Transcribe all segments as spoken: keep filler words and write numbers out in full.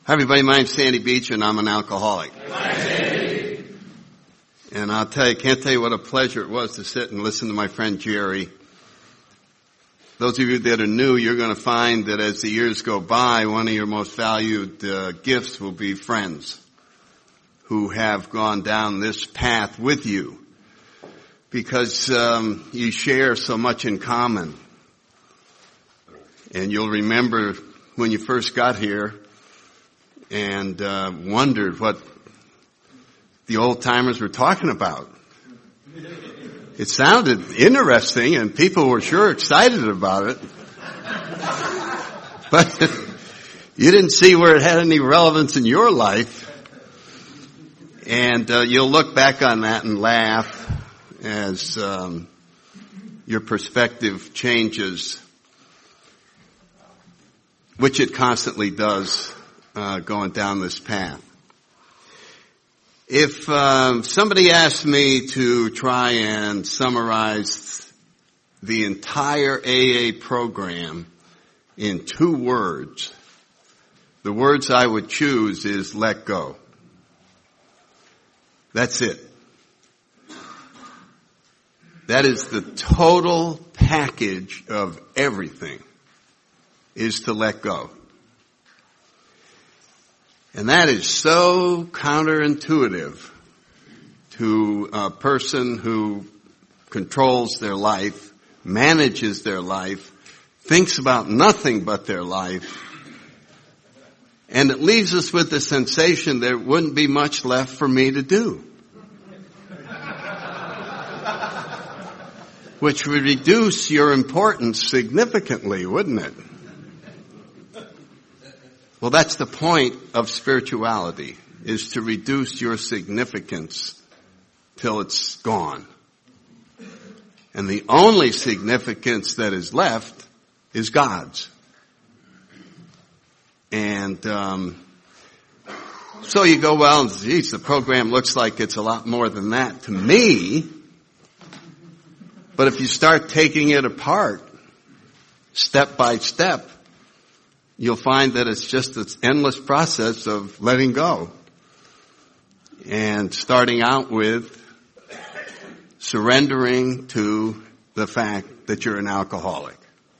Hi everybody, my name's Sandy Beach and I'm an alcoholic. And I'll tell you, can't tell you what a pleasure it was to sit and listen to my friend Jerry. Those of you that are new, you're going to find that as the years go by, one of your most valued uh, gifts will be friends who have gone down this path with you. Because um, you share so much in common. And you'll remember when you first got here and uh, wondered what the old-timers were talking about. It sounded interesting, and people were sure excited about it. But you didn't see where it had any relevance in your life. And uh, you'll look back on that and laugh as um, your perspective changes, which it constantly does uh, going down this path. If um, somebody asked me to try and summarize the entire A A program in two words, the words I would choose is let go. That's it. That is the total package of everything, is to let go. And that is so counterintuitive to a person who controls their life, manages their life, thinks about nothing but their life. And it leaves us with the sensation there wouldn't be much left for me to do. Which would reduce your importance significantly, wouldn't it? Well, that's the point of spirituality, is to reduce your significance till it's gone. And the only significance that is left is God's. And um so you go, well, geez, the program looks like it's a lot more than that to me. But if you start taking it apart, step by step, you'll find that it's just this endless process of letting go. And starting out with surrendering to the fact that you're an alcoholic.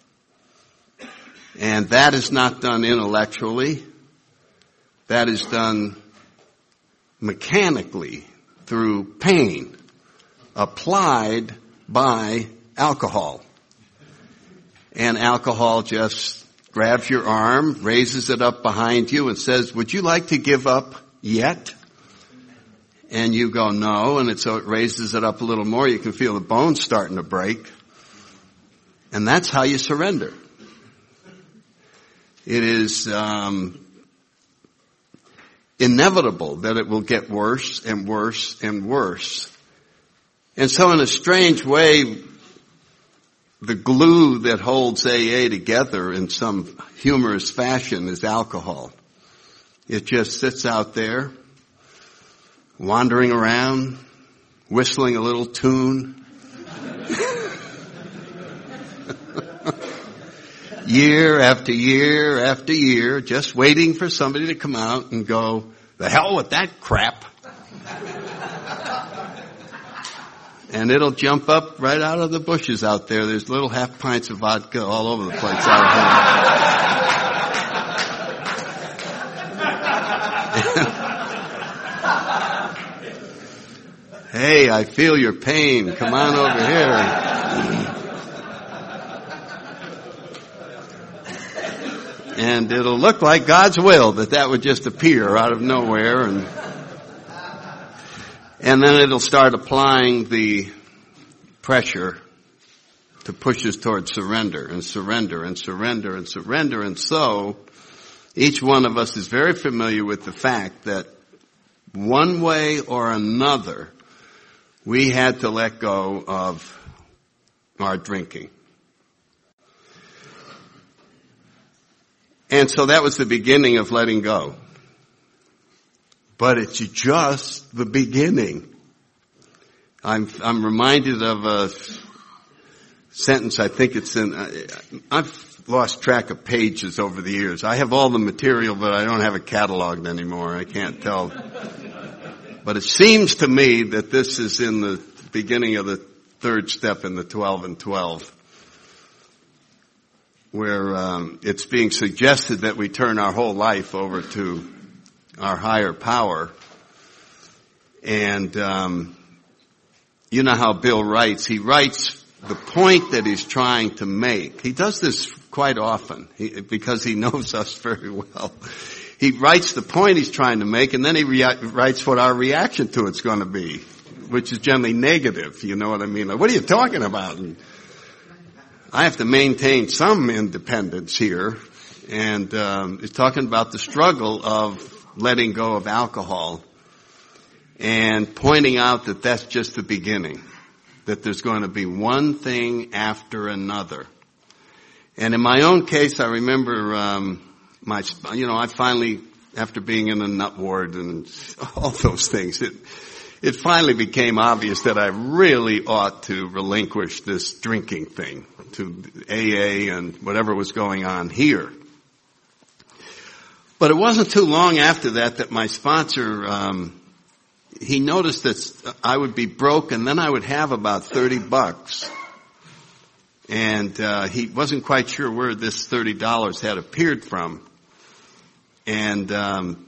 And that is not done intellectually. That is done mechanically through pain applied by alcohol. And alcohol just grabs your arm, raises it up behind you and says, would you like to give up yet? And you go, no. And it, so it raises it up a little more. You can feel the bones starting to break. And that's how you surrender. It is um, inevitable that it will get worse and worse and worse. And so in a strange way, the glue that holds A A together in some humorous fashion is alcohol. It just sits out there, wandering around, whistling a little tune. Year after year after year, just waiting for somebody to come out and go, the hell with that crap. And it'll jump up right out of the bushes out there. There's little half pints of vodka all over the place out here. Hey, I feel your pain. Come on over here. And it'll look like God's will that that would just appear out of nowhere, and and then it'll start applying the pressure to push us towards surrender and surrender and surrender and surrender. And so each one of us is very familiar with the fact that one way or another we had to let go of our drinking. And so that was the beginning of letting go. But it's just the beginning. I'm, I'm reminded of a sentence, I think it's in, I've lost track of pages over the years. I have all the material, but I don't have it cataloged anymore. I can't tell. But it seems to me that this is in the beginning of the third step in the twelve and twelve, where um, it's being suggested that we turn our whole life over to our higher power. And um, you know how Bill writes. He writes the point that he's trying to make. He does this quite often he, because he knows us very well. He writes the point he's trying to make, and then he rea- writes what our reaction to it's going to be, which is generally negative. You know what I mean? Like, what are you talking about? And I have to maintain some independence here, and um, he's talking about the struggle of letting go of alcohol and pointing out that that's just the beginning, that there's going to be one thing after another. And in my own case, I remember um, my, you know, I finally, after being in a nut ward and all those things, it it finally became obvious that I really ought to relinquish this drinking thing to A A and whatever was going on here. But it wasn't too long after that that my sponsor, um, he noticed that I would be broke and then I would have about thirty bucks. And uh, he wasn't quite sure where this thirty dollars had appeared from. And um,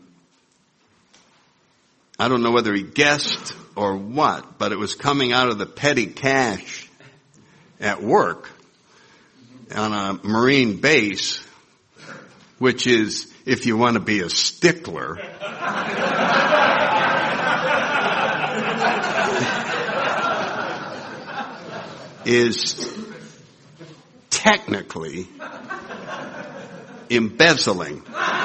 I don't know whether he guessed or what, but it was coming out of the petty cash at work on a Marine base, which is, if you want to be a stickler, is technically embezzling.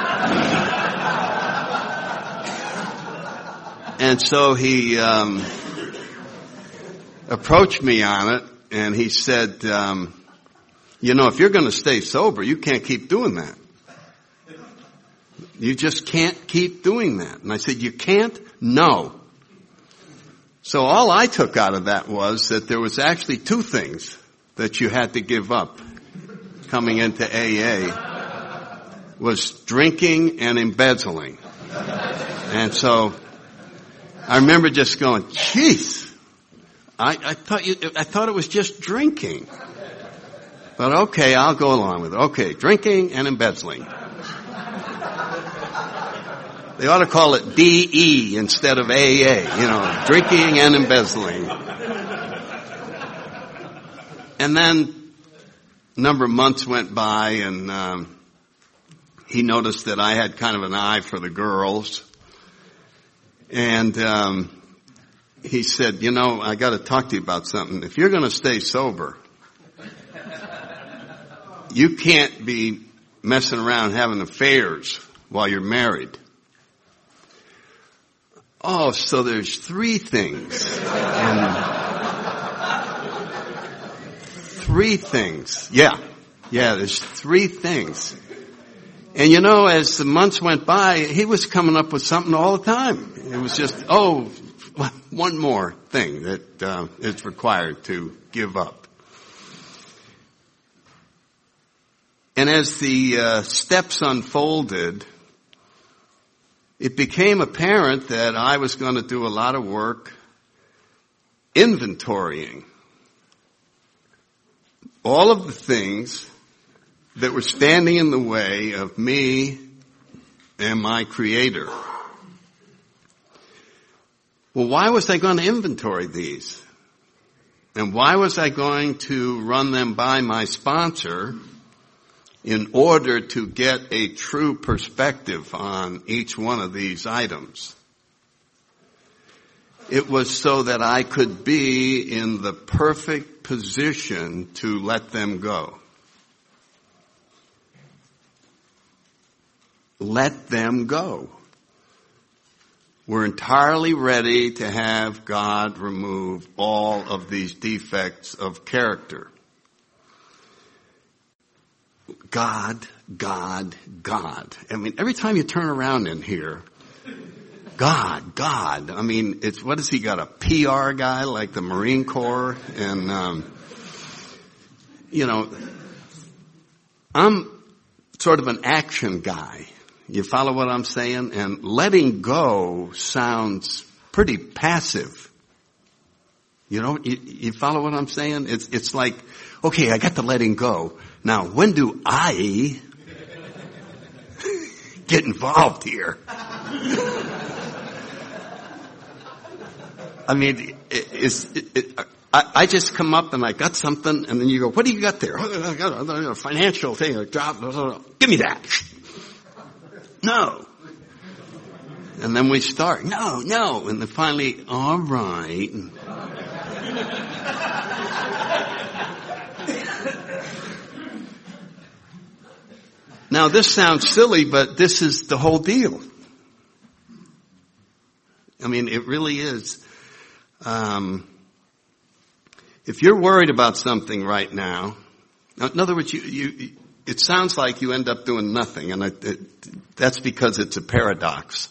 And so he um, approached me on it, and he said, um, you know, if you're going to stay sober, you can't keep doing that. You just can't keep doing that. And I said, you can't? No. So all I took out of that was that there was actually two things that you had to give up coming into A A, was drinking and embezzling. And so I remember just going, jeez, I, I thought you, I thought it was just drinking. But okay, I'll go along with it. Okay, drinking and embezzling. They ought to call it D E instead of A A, you know, drinking and embezzling. And then a number of months went by, and um, he noticed that I had kind of an eye for the girls. And um, he said, you know, I got to talk to you about something. If you're going to stay sober, you can't be messing around having affairs while you're married. Oh, so there's three things. And three things. Yeah. Yeah, there's three things. And you know, as the months went by, he was coming up with something all the time. It was just, oh, one more thing that uh, is required to give up. And as the uh, steps unfolded, it became apparent that I was going to do a lot of work inventorying all of the things that were standing in the way of me and my Creator. Well, why was I going to inventory these? And why was I going to run them by my sponsor in order to get a true perspective on each one of these items? It was so that I could be in the perfect position to let them go. Let them go. We're entirely ready to have God remove all of these defects of character. God, God, God. I mean, every time you turn around in here, God, God. I mean, it's, what has he got, a P R guy like the Marine Corps? And, um, you know, I'm sort of an action guy. You follow what I'm saying? And letting go sounds pretty passive. You know, you, you follow what I'm saying? It's, it's like, okay, I got the letting go. Now, when do I get involved here? I mean, it, it's, it, it, I, I just come up and I got something, and then you go, what do you got there? Oh, I got a, a financial thing, a job. Give me that. No. And then we start, no, no. And then finally, all right. Now this sounds silly, but this is the whole deal. I mean, it really is. Um, if you're worried about something right now, in other words, you, you, it sounds like you end up doing nothing, and it, it, that's because it's a paradox.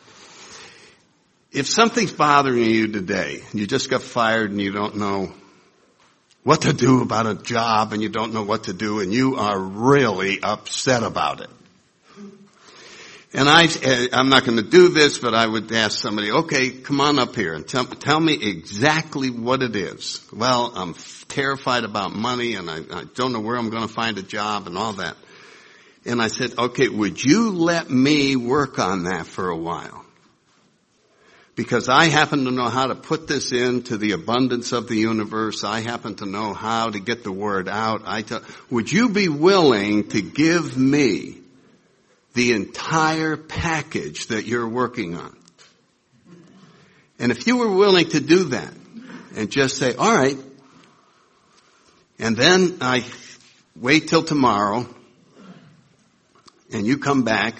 If something's bothering you today, you just got fired and you don't know what to do about a job and you don't know what to do and you are really upset about it. And I, I'm not going to do this, but I would ask somebody, okay, come on up here and tell, tell me exactly what it is. Well, I'm terrified about money and I, I don't know where I'm going to find a job and all that. And I said, okay, would you let me work on that for a while? Because I happen to know how to put this into the abundance of the universe. I happen to know how to get the word out. I tell, would you be willing to give me the entire package that you're working on? And if you were willing to do that and just say, all right, and then I wait till tomorrow and you come back,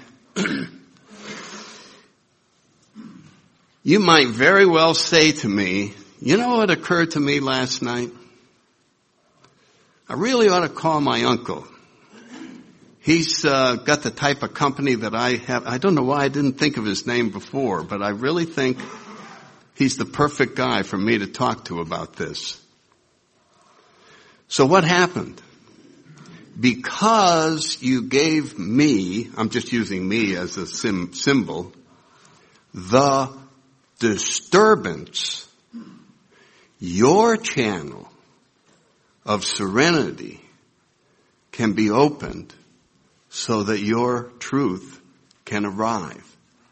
you might very well say to me, you know what occurred to me last night? I really ought to call my uncle. He's uh, got the type of company that I have. I don't know why I didn't think of his name before, but I really think he's the perfect guy for me to talk to about this. So what happened? Because you gave me, I'm just using me as a sim- symbol, the disturbance, your channel of serenity can be opened so that your truth can arrive.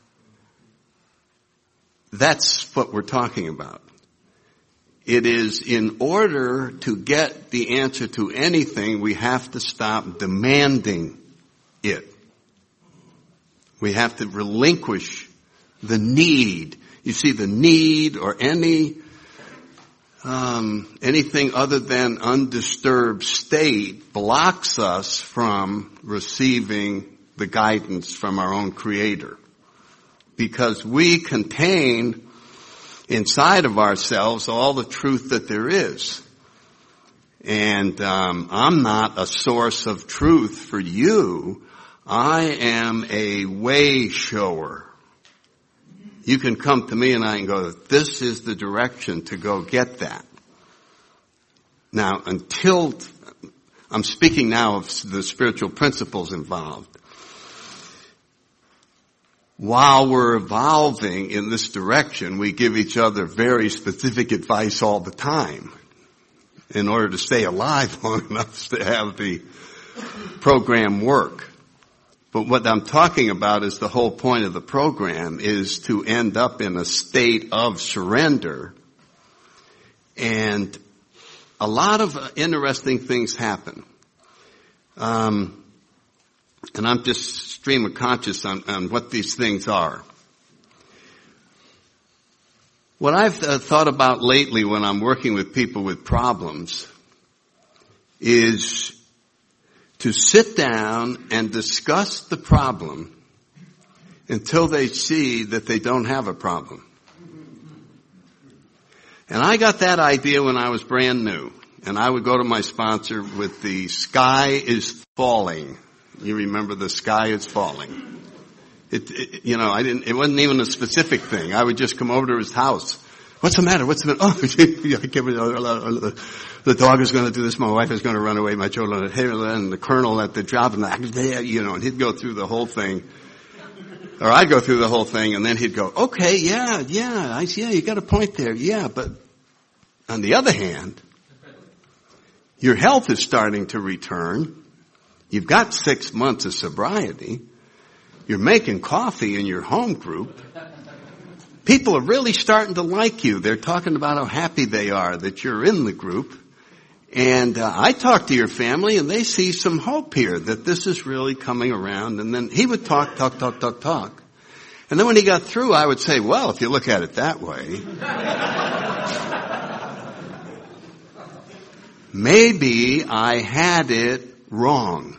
That's what we're talking about. It is in order to get the answer to anything, we have to stop demanding it. We have to relinquish the need. You see, the need or any um, anything other than undisturbed state blocks us from receiving the guidance from our own Creator, because we contain inside of ourselves all the truth that there is. And um, I'm not a source of truth for you. I am a way shower. You can come to me and I can go, this is the direction to go get that. Now, until, I'm speaking now of the spiritual principles involved. While we're evolving in this direction, we give each other very specific advice all the time in order to stay alive long enough to have the program work. But what I'm talking about is the whole point of the program is to end up in a state of surrender. And a lot of interesting things happen. Um, and I'm just stream of conscious on, on what these things are. What I've uh, thought about lately when I'm working with people with problems is to sit down and discuss the problem until they see that they don't have a problem. And I got that idea when I was brand new. And I would go to my sponsor with the sky is falling. You remember the sky is falling. It, it, you know, I didn't, it wasn't even a specific thing. I would just come over to his house. What's the matter? What's the matter? Oh, I can't believe the dog is going to do this. My wife is going to run away. My children, and the colonel at the job, and you know, and he'd go through the whole thing. Or I'd go through the whole thing, and then he'd go, okay, yeah, yeah, I yeah, you got a point there, yeah, but on the other hand, your health is starting to return. You've got six months of sobriety. You're making coffee in your home group. People are really starting to like you. They're talking about how happy they are that you're in the group. And uh, I talk to your family, and they see some hope here that this is really coming around. And then he would talk, talk, talk, talk, talk. And then when he got through, I would say, well, if you look at it that way, maybe I had it wrong.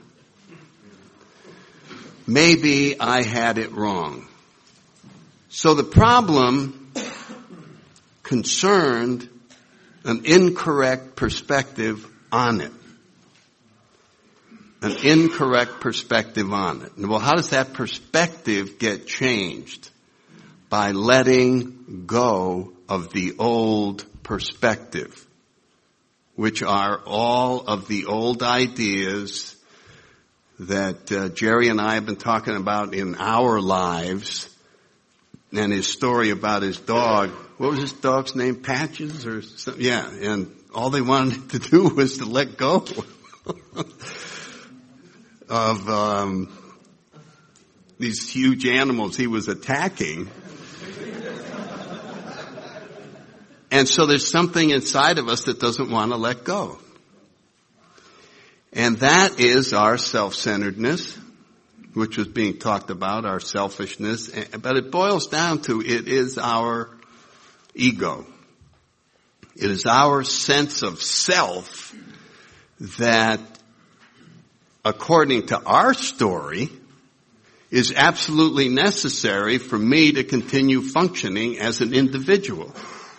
Maybe I had it wrong. So the problem concerned an incorrect perspective on it. An incorrect perspective on it. Well, how does that perspective get changed? By letting go of the old perspective, which are all of the old ideas that uh, Jerry and I have been talking about in our lives, and his story about his dog. What was his dog's name? Patches or something? Yeah, and all they wanted to do was to let go of um, these huge animals he was attacking. And so there's something inside of us that doesn't want to let go. And that is our self-centeredness, which was being talked about, our selfishness. But it boils down to, it is our ego. It is our sense of self that, according to our story, is absolutely necessary for me to continue functioning as an individual.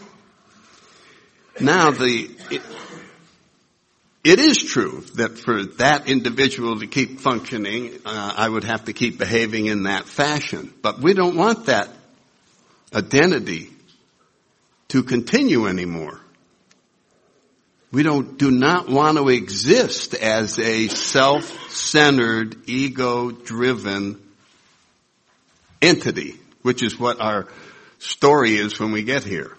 Now, the it, it is true that for that individual to keep functioning, uh, I would have to keep behaving in that fashion. But we don't want that identity to continue anymore. We don't, do not want to exist as a self-centered, ego-driven entity, which is what our story is when we get here.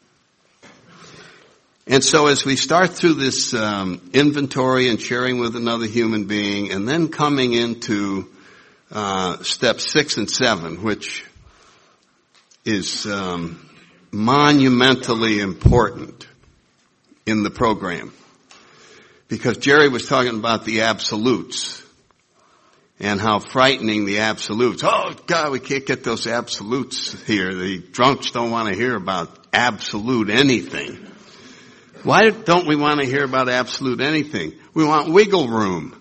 And so as we start through this um, inventory and sharing with another human being, and then coming into uh, step six and seven, which is um, monumentally important in the program, because Jerry was talking about the absolutes and how frightening the absolutes. Oh God, we can't get those absolutes here. The drunks don't want to hear about absolute anything. Why don't we want to hear about absolute anything? We want wiggle room.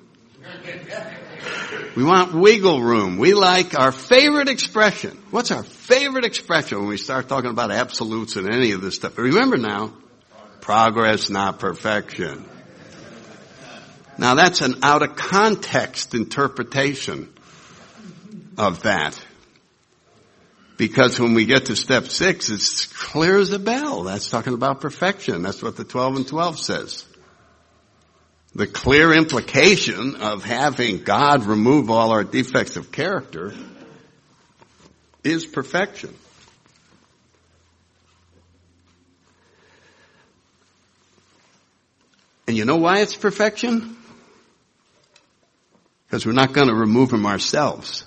We want wiggle room. We like our favorite expression. What's our favorite expression when we start talking about absolutes and any of this stuff? But remember now, progress, not perfection. Now that's an out of context interpretation of that. Because when we get to step six, it's clear as a bell. That's talking about perfection. That's what the twelve and twelve says. The clear implication of having God remove all our defects of character is perfection. And you know why it's perfection? Because we're not going to remove them ourselves.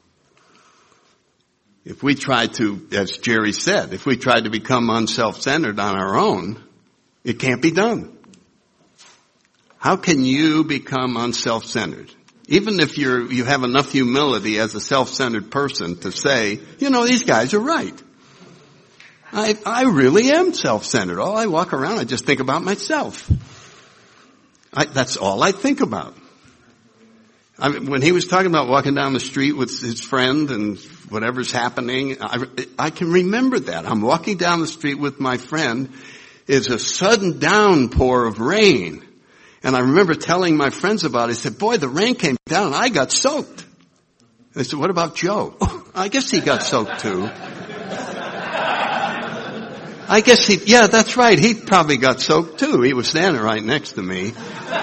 If we try to, as Jerry said, if we try to become unself-centered on our own, it can't be done. How can you become unself-centered? Even if you're, you have enough humility as a self-centered person to say, you know, these guys are right. I, I really am self-centered. All I walk around, I just think about myself. I, that's all I think about. I mean, when he was talking about walking down the street with his friend and whatever's happening, I, I can remember that. I'm walking down the street with my friend. It's a sudden downpour of rain. And I remember telling my friends about it. I said, boy, the rain came down and I got soaked. They said, what about Joe? Oh, I guess he got soaked too. I guess he, yeah, that's right. He probably got soaked too. He was standing right next to me.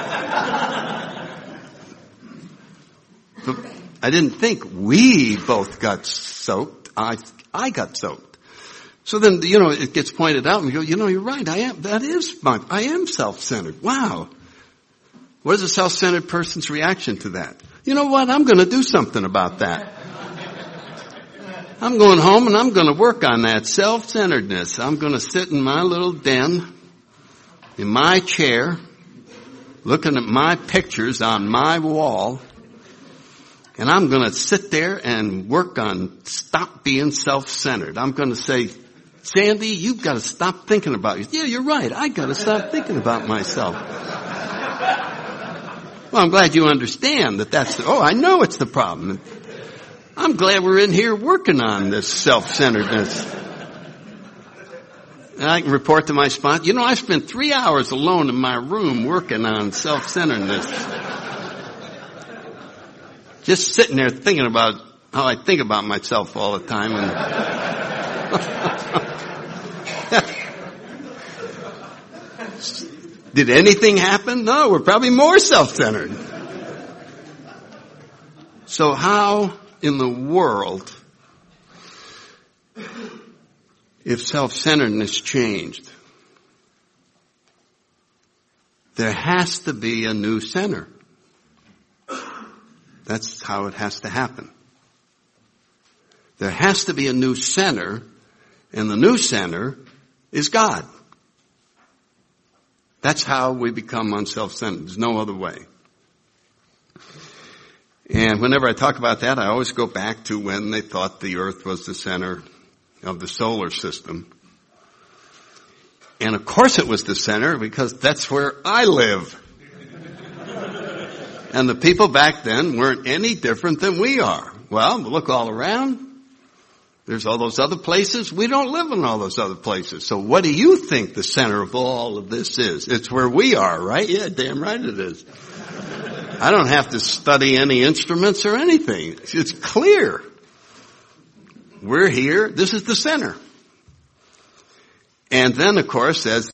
But I didn't think we both got soaked. I, I got soaked. So then, you know, it gets pointed out and you go, you know, you're right. I am, that is my, I am self-centered. Wow. What is a self-centered person's reaction to that? You know what? I'm going to do something about that. I'm going home and I'm going to work on that self-centeredness. I'm going to sit in my little den, in my chair, looking at my pictures on my wall, and I'm going to sit there and work on stop being self-centered. I'm going to say, Sandy, you've got to stop thinking about you. Yeah, you're right. I got to stop thinking about myself. Well, I'm glad you understand that that's, the, oh, I know it's the problem. I'm glad we're in here working on this self-centeredness. And I can report to my sponsor, you know, I spent three hours alone in my room working on self-centeredness. Just sitting there thinking about how I think about myself all the time. And did anything happen? No, we're probably more self-centered. So how in the world, if self-centeredness changed? There has to be a new center. That's how it has to happen. There has to be a new center, and the new center is God. That's how we become unself-centered. There's no other way. And whenever I talk about that, I always go back to when they thought the earth was the center of the solar system. And of course it was the center because that's where I live. And the people back then weren't any different than we are. Well, look all around. There's all those other places. We don't live in all those other places. So what do you think the center of all of this is? It's where we are, right? Yeah, damn right it is. I don't have to study any instruments or anything. It's clear. We're here. This is the center. And then, of course, as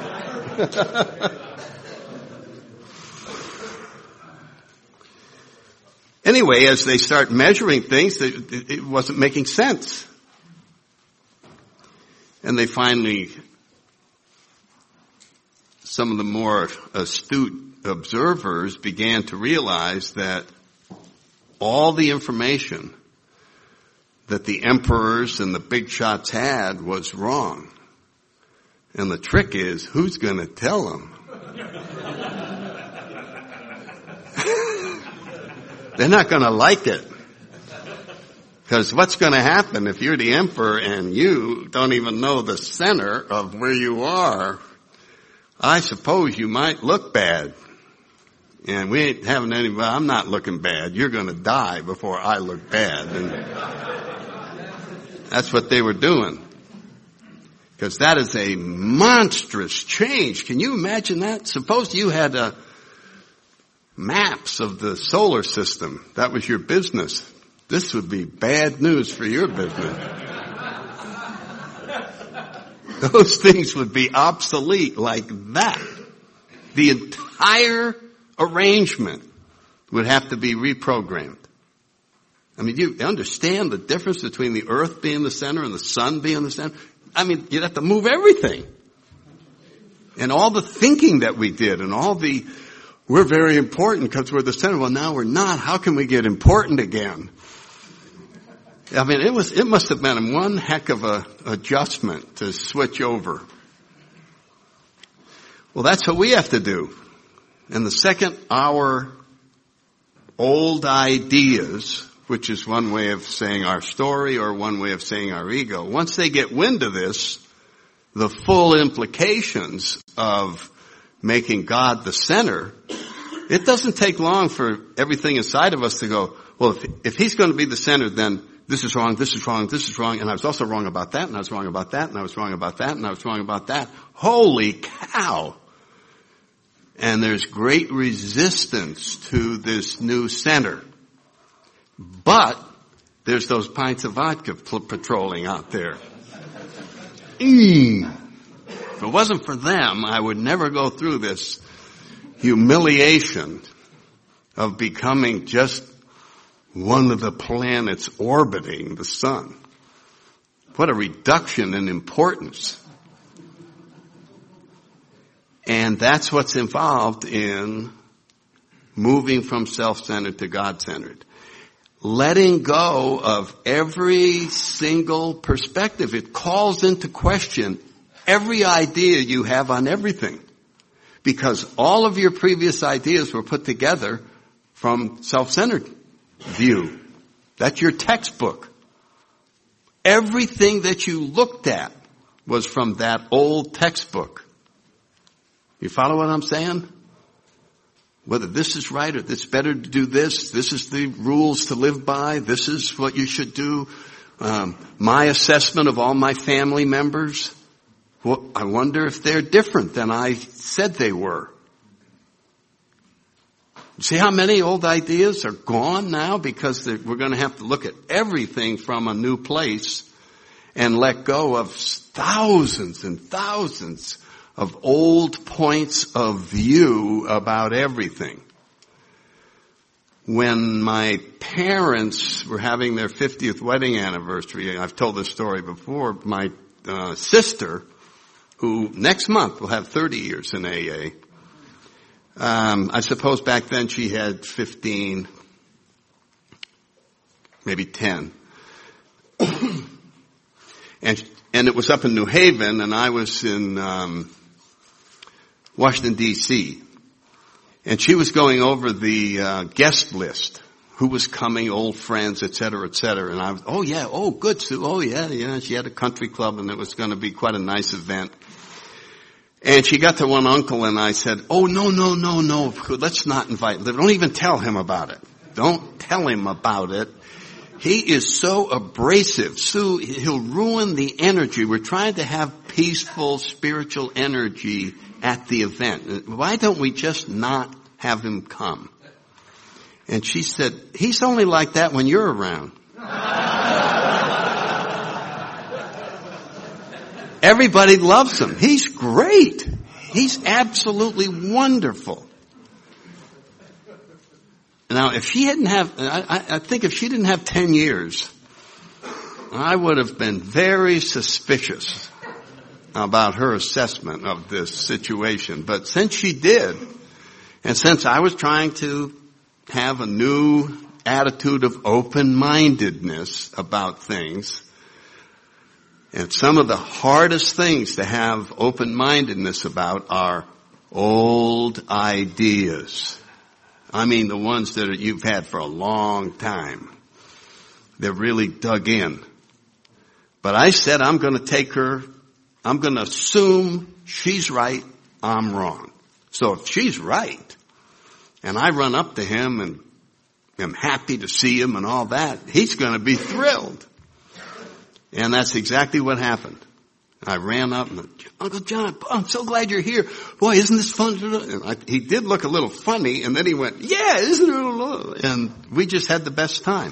anyway, as they start measuring things, it wasn't making sense. And they finally, some of the more astute observers began to realize that all the information that the emperors and the big shots had was wrong. And the trick is, who's going to tell them? They're not going to like it. Because what's going to happen if you're the emperor and you don't even know the center of where you are? I suppose you might look bad. And we ain't having any, well, I'm not looking bad. You're going to die before I look bad. And that's what they were doing. Because that is a monstrous change. Can you imagine that? Suppose you had uh, maps of the solar system. That was your business. This would be bad news for your business. Those things would be obsolete like that. The entire arrangement would have to be reprogrammed. I mean, you understand the difference between the earth being the center and the sun being the center? I mean, you'd have to move everything. And all the thinking that we did and all the, we're very important because we're the center. Well, now we're not. How can we get important again? I mean, it was, it must have been one heck of a adjustment to switch over. Well, that's what we have to do. And the second our old ideas, which is one way of saying our story or one way of saying our ego, once they get wind of this, the full implications of making God the center, it doesn't take long for everything inside of us to go, well, if, if he's going to be the center, then this is wrong, this is wrong, this is wrong, and I was also wrong about that, and I was wrong about that, and I was wrong about that, and I was wrong about that. Holy cow! And there's great resistance to this new center. But there's those pints of vodka patrolling out there. Eee. If it wasn't for them, I would never go through this humiliation of becoming just one of the planets orbiting the sun. What a reduction in importance. And that's what's involved in moving from self-centered to God-centered. Letting go of every single perspective. It calls into question every idea you have on everything. Because all of your previous ideas were put together from self-centered view. That's your textbook. Everything that you looked at was from that old textbook. You follow what I'm saying? Whether this is right or it's better to do this, this is the rules to live by, this is what you should do. Um, my assessment of all my family members, well, I wonder if they're different than I said they were. See how many old ideas are gone now because we're going to have to look at everything from a new place and let go of thousands and thousands of old points of view about everything. When my parents were having their fiftieth wedding anniversary, I've told this story before, my uh, sister, who next month will have thirty years in A A, um, I suppose back then she had fifteen, maybe ten. and and it was up in New Haven, and I was in um Washington, D C And she was going over the uh, guest list, who was coming, old friends, et cetera, et cetera. And I was, oh yeah, oh good, Sue, oh yeah, yeah. She had a country club and it was going to be quite a nice event. And she got to one uncle and I said, oh no, no, no, no, let's not invite, don't even tell him about it. Don't tell him about it. He is so abrasive. Sue, he'll ruin the energy. We're trying to have peaceful spiritual energy at the event. Why don't we just not have him come? And she said, he's only like that when you're around. Everybody loves him. He's great. He's absolutely wonderful. Now, if she hadn't have, I, I think if she didn't have ten years, I would have been very suspicious about her assessment of this situation. But since she did, and since I was trying to have a new attitude of open-mindedness about things, and some of the hardest things to have open-mindedness about are old ideas. I mean the ones that you've had for a long time. They're really dug in. But I said I'm going to take her, I'm going to assume she's right, I'm wrong. So if she's right, and I run up to him and am happy to see him and all that, he's going to be thrilled. And that's exactly what happened. I ran up and, Uncle John, I'm so glad you're here. Boy, isn't this fun? And I, he did look a little funny, and then he went, yeah, isn't it? And we just had the best time.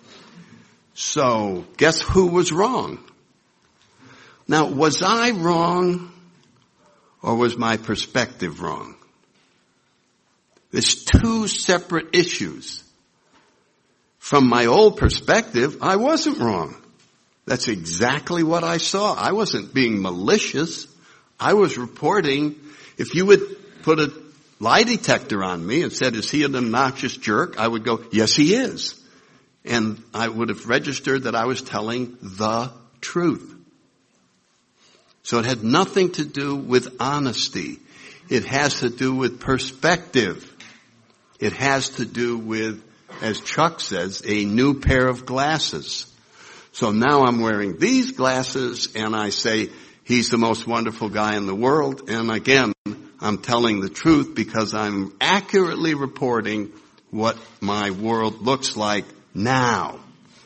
So, guess who was wrong? Now, was I wrong, or was my perspective wrong? There's two separate issues. From my old perspective, I wasn't wrong. That's exactly what I saw. I wasn't being malicious. I was reporting. If you would put a lie detector on me and said, is he an obnoxious jerk? I would go, yes, he is. And I would have registered that I was telling the truth. So it had nothing to do with honesty. It has to do with perspective. It has to do with, as Chuck says, a new pair of glasses. So now I'm wearing these glasses and I say, he's the most wonderful guy in the world. And again, I'm telling the truth because I'm accurately reporting what my world looks like now.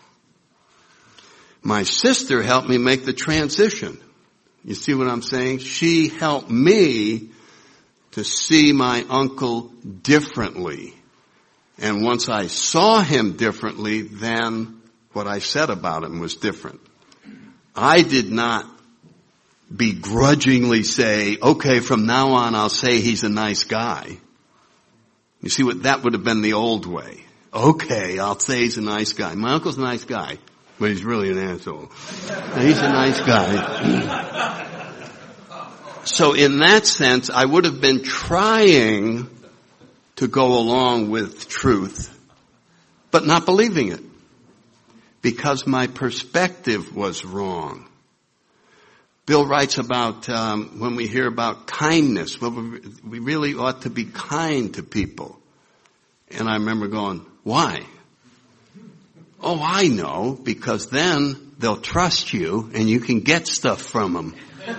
My sister helped me make the transition. You see what I'm saying? She helped me to see my uncle differently. And once I saw him differently, then what I said about him was different. I did not begrudgingly say, okay, from now on I'll say he's a nice guy. You see what, that would have been the old way. Okay, I'll say he's a nice guy. My uncle's a nice guy, but he's really an asshole. He's a nice guy. So in that sense, I would have been trying to go along with truth, but not believing it, because my perspective was wrong. Bill writes about um, when we hear about kindness, well, we really ought to be kind to people. And I remember going, why? Oh, I know, because then they'll trust you and you can get stuff from them.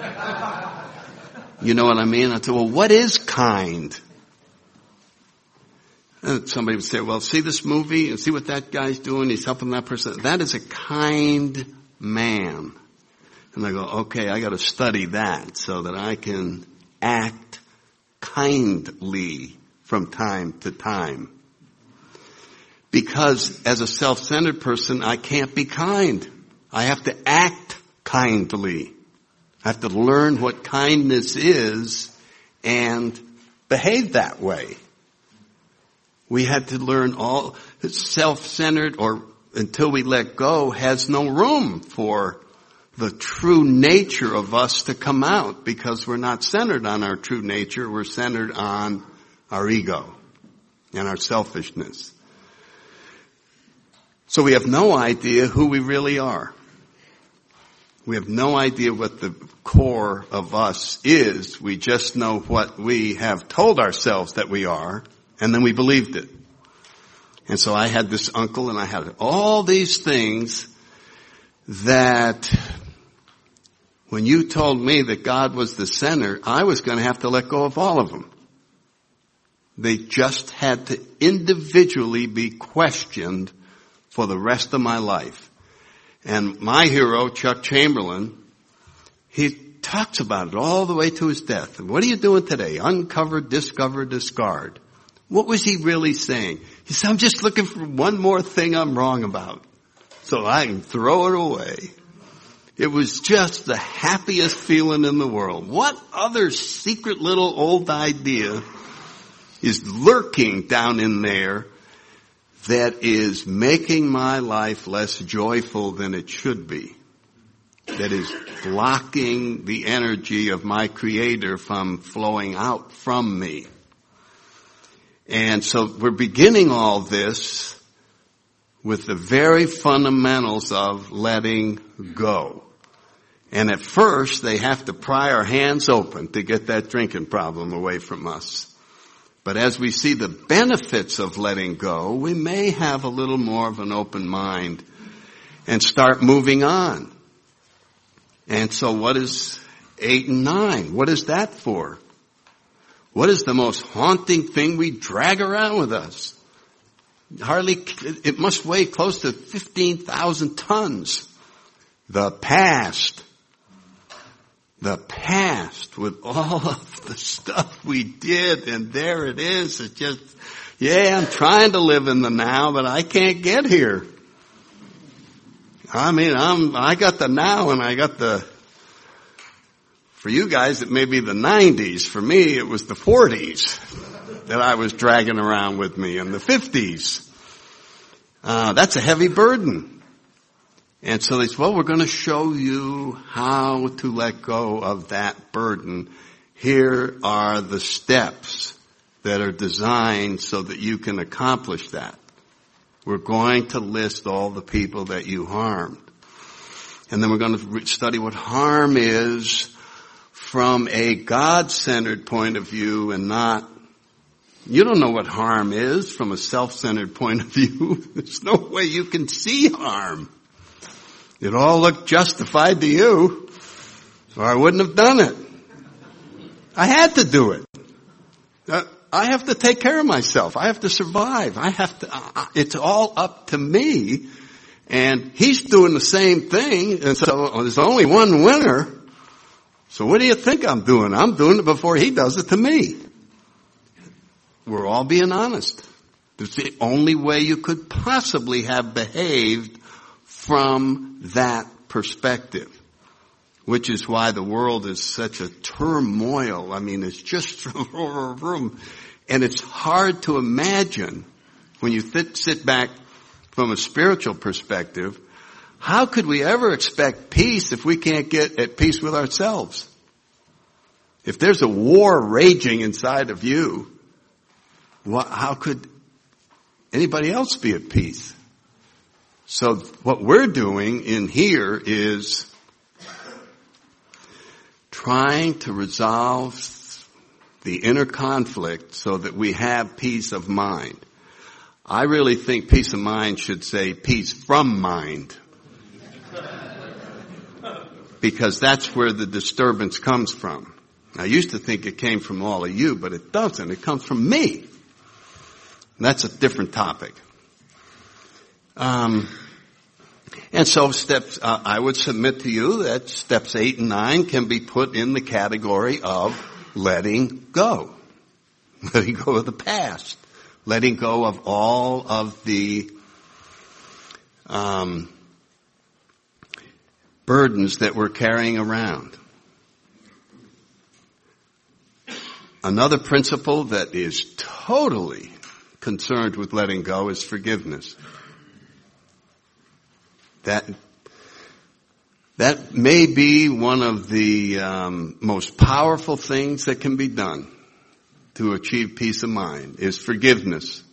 You know what I mean? I said, well, what is kind? And somebody would say, well, see this movie and see what that guy's doing. He's helping that person. That is a kind man. And I go, okay, I got to study that so that I can act kindly from time to time. Because as a self-centered person, I can't be kind. I have to act kindly. I have to learn what kindness is and behave that way. We had to learn all self-centered, or until we let go, has no room for the true nature of us to come out, because we're not centered on our true nature. We're centered on our ego and our selfishness. So we have no idea who we really are. We have no idea what the core of us is. We just know what we have told ourselves that we are, and then we believed it. And so I had this uncle, and I had all these things that when you told me that God was the center, I was going to have to let go of all of them. They just had to individually be questioned for the rest of my life. And my hero, Chuck Chamberlain, he talks about it all the way to his death. What are you doing today? Uncover, discover, discard. What was he really saying? He said, I'm just looking for one more thing I'm wrong about, so I can throw it away. It was just the happiest feeling in the world. What other secret little old idea is lurking down in there that is making my life less joyful than it should be? That is blocking the energy of my Creator from flowing out from me. And so we're beginning all this with the very fundamentals of letting go. And at first, they have to pry our hands open to get that drinking problem away from us. But as we see the benefits of letting go, we may have a little more of an open mind and start moving on. And so what is eight and nine? What is that for? What is the most haunting thing we drag around with us? Hardly, it must weigh close to fifteen thousand tons. The past. The past with all of the stuff we did, and there it is. It's just, yeah, I'm trying to live in the now, but I can't get here. I mean, I'm, I got the now and I got the, for you guys it may be the nineties. For me it was the forties that I was dragging around with me, and the fifties. Uh, that's a heavy burden. And so they said, well, we're going to show you how to let go of that burden. Here are the steps that are designed so that you can accomplish that. We're going to list all the people that you harmed. And then we're going to study what harm is from a God-centered point of view, and not, you don't know what harm is from a self-centered point of view. There's no way you can see harm. It all looked justified to you, or I wouldn't have done it. I had to do it. Uh, I have to take care of myself. I have to survive. I have to, uh, it's all up to me. And he's doing the same thing, and so there's only one winner. So what do you think I'm doing? I'm doing it before he does it to me. We're all being honest. It's the only way you could possibly have behaved from that perspective. which is why the world is such a turmoil. I mean, it's just room. And it's hard to imagine when you th- sit back from a spiritual perspective, how could we ever expect peace if we can't get at peace with ourselves? If there's a war raging inside of you, what, how could anybody else be at peace? So what we're doing in here is trying to resolve the inner conflict so that we have peace of mind. I really think peace of mind should say peace from mind. Because that's where the disturbance comes from. I used to think it came from all of you, but it doesn't. It comes from me. And that's a different topic. Um, and so steps, uh, I would submit to you that steps eight and nine can be put in the category of letting go. Letting go of the past. Letting go of all of the um, burdens that we're carrying around. Another principle that is totally concerned with letting go is forgiveness. That that may be one of the um, most powerful things that can be done to achieve peace of mind, is forgiveness.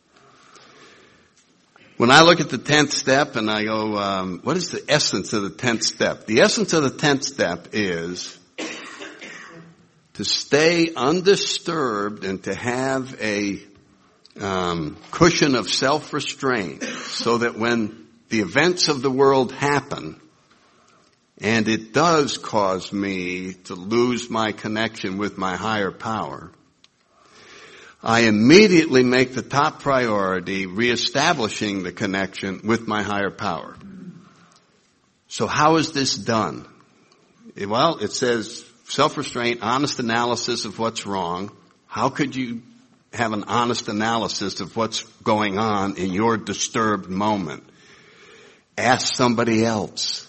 When I look at the tenth step and I go, um, what is the essence of the tenth step? The essence of the tenth step is to stay undisturbed and to have a um, cushion of self-restraint so that when the events of the world happen, and it does cause me to lose my connection with my higher power, I immediately make the top priority reestablishing the connection with my higher power. So how is this done? Well, it says self-restraint, honest analysis of what's wrong. How could you have an honest analysis of what's going on in your disturbed moment? Ask somebody else.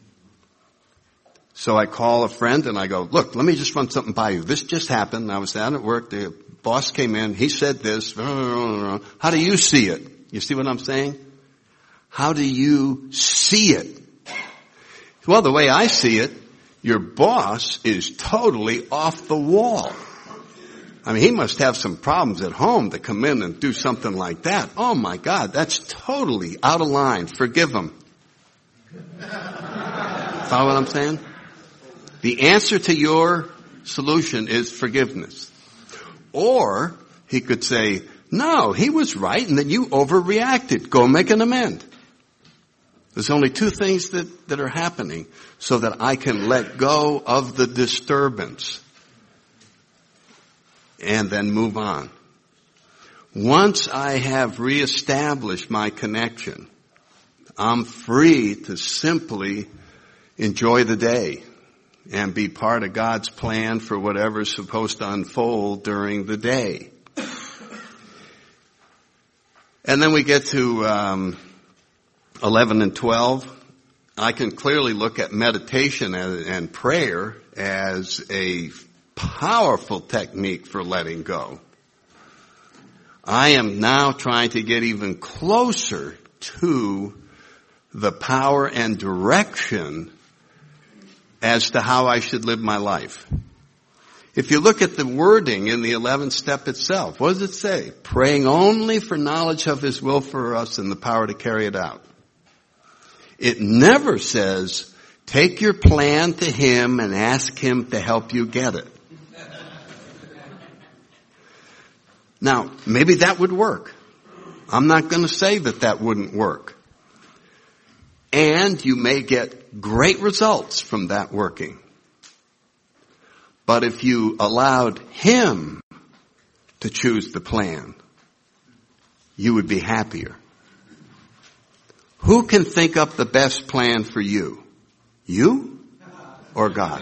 So I call a friend and I go, look, let me just run something by you. This just happened. I was down at work. The boss came in. He said this. How do you see it? You see what I'm saying? How do you see it? Well, the way I see it, your boss is totally off the wall. I mean, he must have some problems at home to come in and do something like that. Oh my God, that's totally out of line. Forgive him. Follow what I'm saying? The answer to your solution is forgiveness. Or he could say, no, he was right and then you overreacted. Go make an amend. There's only two things that, that are happening so that I can let go of the disturbance and then move on. Once I have reestablished my connection, I'm free to simply enjoy the day and be part of God's plan for whatever's supposed to unfold during the day. And then we get to um, eleven and twelve. I can clearly look at meditation and, and prayer as a powerful technique for letting go. I am now trying to get even closer to the power and direction as to how I should live my life. If you look at the wording in the eleventh step itself, what does it say? Praying only for knowledge of His will for us and the power to carry it out. It never says, take your plan to Him and ask Him to help you get it. Now, maybe that would work. I'm not going to say that that wouldn't work. And you may get great results from that working. But if you allowed Him to choose the plan, you would be happier. Who can think up the best plan for you? You or God?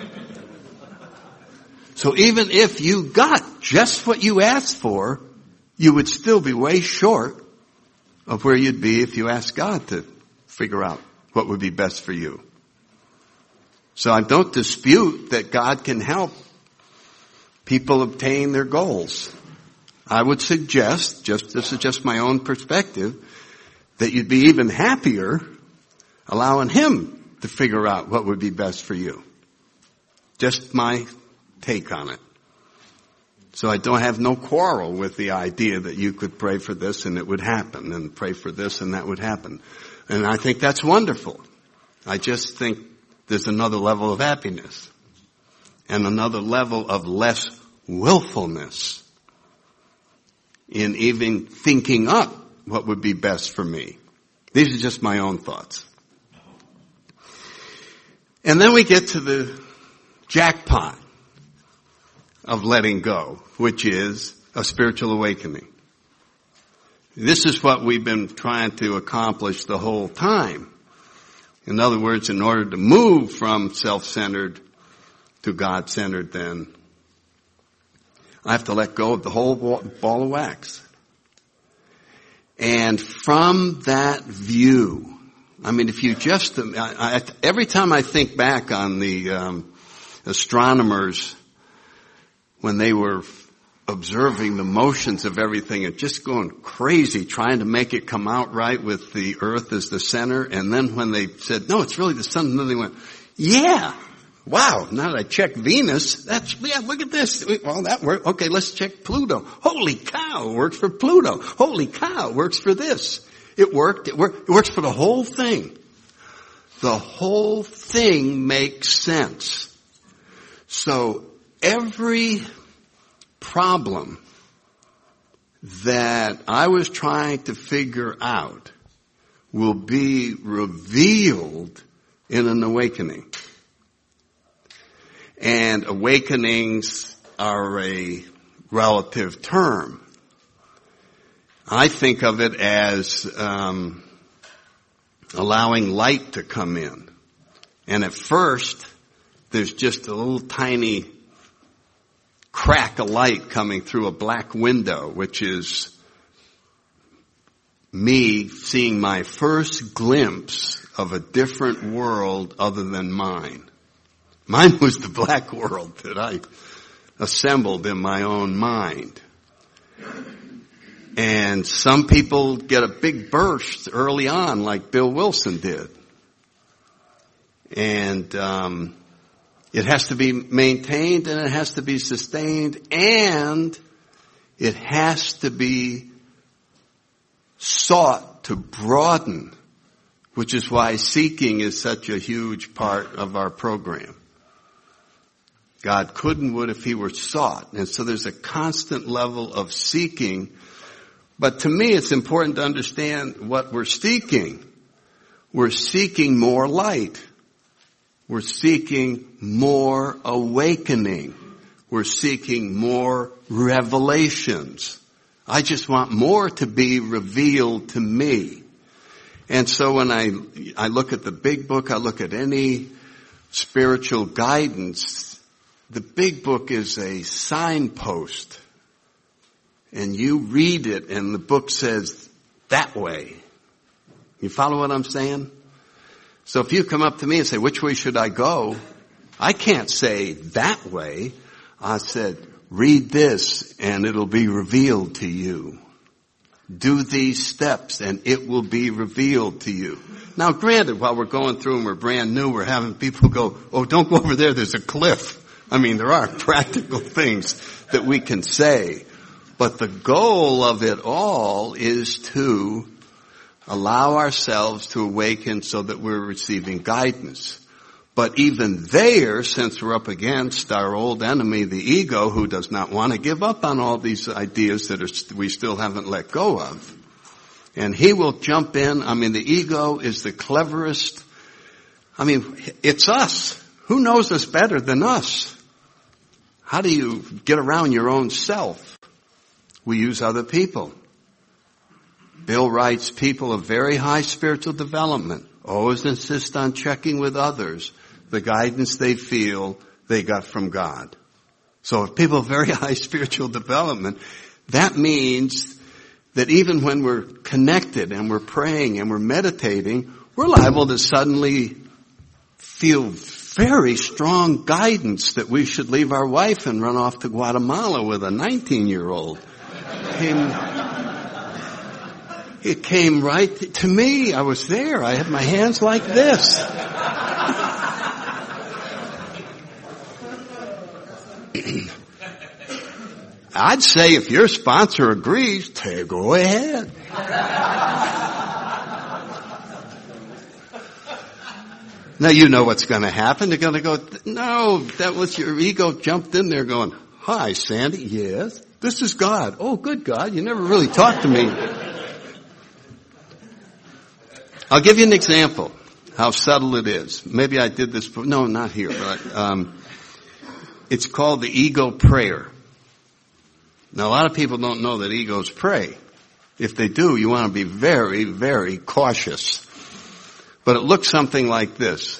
So even if you got just what you asked for, you would still be way short of where you'd be if you asked God to figure out what would be best for you. So I don't dispute that God can help people obtain their goals. I would suggest, just this is just my own perspective, that you'd be even happier allowing Him to figure out what would be best for you. Just my take on it. So I don't have no quarrel with the idea that you could pray for this and it would happen, and pray for this and that would happen. And I think that's wonderful. I just think there's another level of happiness and another level of less willfulness in even thinking up what would be best for me. These are just my own thoughts. And then we get to the jackpot of letting go, which is a spiritual awakening. This is what we've been trying to accomplish the whole time. In other words, in order to move from self-centered to God-centered, then I have to let go of the whole ball of wax. And from that view, I mean, if you just, I, I, every time I think back on the um, astronomers when they were observing the motions of everything and just going crazy trying to make it come out right with the earth as the center, and then when they said, no, it's really the sun, and then they went, yeah, wow, now that I check Venus, that's, yeah, look at this. Well, that worked. Okay, let's check Pluto. Holy cow, it works for Pluto. Holy cow, it works for this. It worked. It, worked, it works for the whole thing. The whole thing makes sense. So every problem that I was trying to figure out will be revealed in an awakening. And awakenings are a relative term. I think of it as um, allowing light to come in. And at first, there's just a little tiny crack of light coming through a black window, which is me seeing my first glimpse of a different world other than mine. Mine was the black world that I assembled in my own mind. And some people get a big burst early on, like Bill Wilson did. And um it has to be maintained, and it has to be sustained, and it has to be sought to broaden, which is why seeking is such a huge part of our program. God could and would if He were sought. And so there's a constant level of seeking. But to me, it's important to understand what we're seeking. We're seeking more light. We're seeking more awakening. We're seeking more revelations. I just want more to be revealed to me. And so when I, I look at the big book, I look at any spiritual guidance, the big book is a signpost. And you read it and the book says that way. You follow what I'm saying? So if you come up to me and say, which way should I go? I can't say that way. I said, read this and it'll be revealed to you. Do these steps and it will be revealed to you. Now granted, while we're going through and we're brand new, we're having people go, oh, don't go over there, there's a cliff. I mean, there are practical things that we can say. But the goal of it all is to allow ourselves to awaken so that we're receiving guidance. But even there, since we're up against our old enemy, the ego, who does not want to give up on all these ideas that are, we still haven't let go of, and he will jump in. I mean, the ego is the cleverest. I mean, it's us. Who knows us better than us? How do you get around your own self? We use other people. Bill writes, people of very high spiritual development always insist on checking with others the guidance they feel they got from God. So if people of very high spiritual development, that means that even when we're connected and we're praying and we're meditating, we're liable to suddenly feel very strong guidance that we should leave our wife and run off to Guatemala with a nineteen-year-old. Came, it came right to me. I was there. I had my hands like this. I'd say if your sponsor agrees, go ahead. Now you know what's going to happen. They're going to go, no, that was your ego jumped in there going, hi, Sandy. Yes. This is God. Oh, good God. You never really talked to me. I'll give you an example how subtle it is. Maybe I did this, no, not here, but, um, it's called the ego prayer. Now a lot of people don't know that egos pray. If they do, you want to be very, very cautious. But it looks something like this.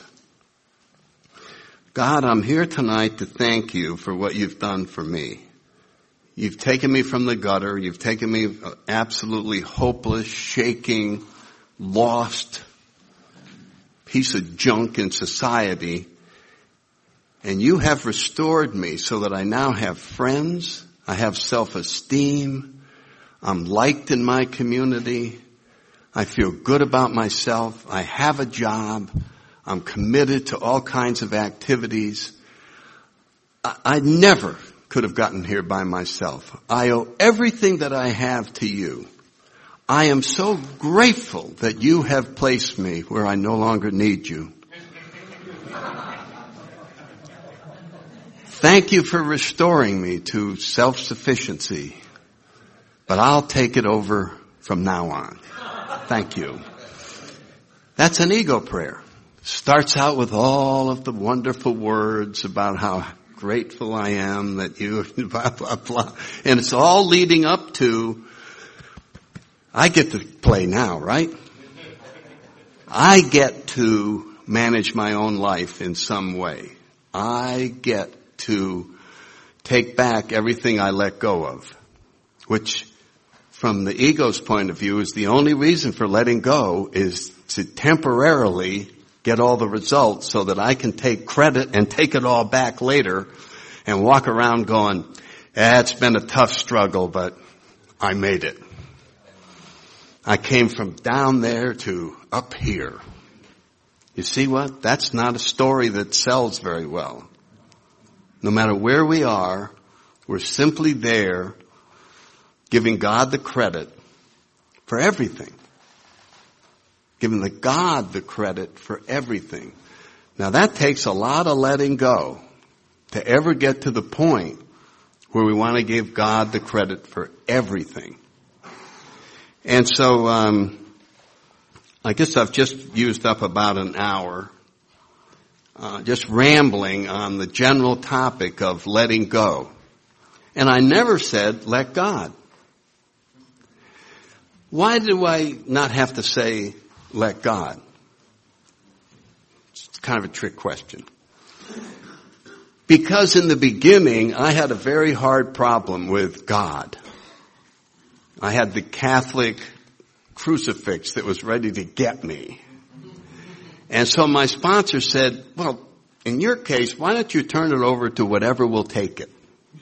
God, I'm here tonight to thank you for what you've done for me. You've taken me from the gutter. You've taken me absolutely hopeless, shaking, lost piece of junk in society. And you have restored me so that I now have friends. I have self-esteem. I'm liked in my community. I feel good about myself. I have a job. I'm committed to all kinds of activities. I, I never could have gotten here by myself. I owe everything that I have to you. I am so grateful that you have placed me where I no longer need you. Thank you for restoring me to self-sufficiency, but I'll take it over from now on. Thank you. That's an ego prayer. Starts out with all of the wonderful words about how grateful I am that you, blah, blah, blah. And it's all leading up to, I get to play now, right? I get to manage my own life in some way. I get to take back everything I let go of, which from the ego's point of view is the only reason for letting go is to temporarily get all the results so that I can take credit and take it all back later and walk around going, eh, it's been a tough struggle, but I made it. I came from down there to up here. You see what? That's not a story that sells very well. No matter where we are, we're simply there giving God the credit for everything. Giving the God the credit for everything. Now that takes a lot of letting go to ever get to the point where we want to give God the credit for everything. And so, um, I guess I've just used up about an hour, uh, just rambling on the general topic of letting go. And I never said, let God. Why do I not have to say, let God? It's kind of a trick question. Because in the beginning, I had a very hard problem with God. I had the Catholic crucifix that was ready to get me. And so my sponsor said, well, in your case, why don't you turn it over to whatever will take it?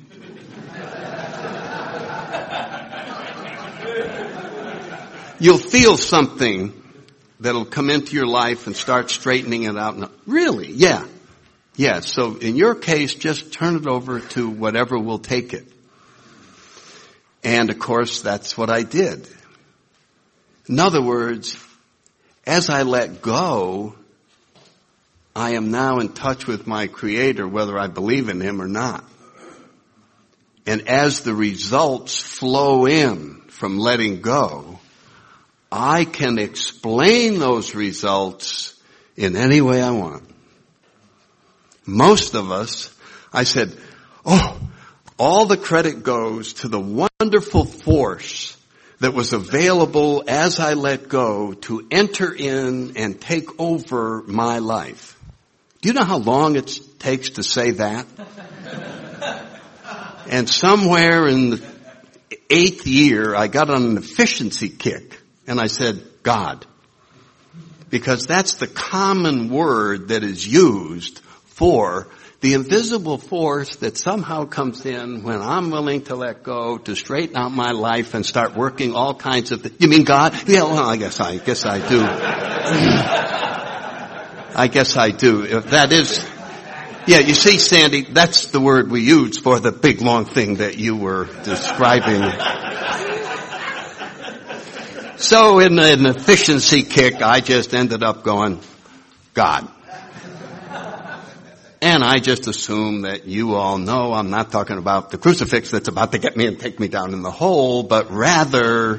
You'll feel something that'll come into your life and start straightening it out. Really? Yeah. Yeah. So in your case, just turn it over to whatever will take it. And of course, that's what I did. In other words, as I let go, I am now in touch with my Creator, whether I believe in Him or not. And as the results flow in from letting go, I can explain those results in any way I want. Most of us, I said, oh, all the credit goes to the wonderful force that was available as I let go to enter in and take over my life. Do you know how long it takes to say that? And somewhere in the eighth year, I got on an efficiency kick. And I said, God. Because that's the common word that is used for the invisible force that somehow comes in when I'm willing to let go, to straighten out my life and start working all kinds of things. You mean God? Yeah, well, I guess I guess I do. I guess I do. If that is, yeah, you see, Sandy, that's the word we use for the big long thing that you were describing. So in an efficiency kick, I just ended up going, God. And I just assume that you all know I'm not talking about the crucifix that's about to get me and take me down in the hole, but rather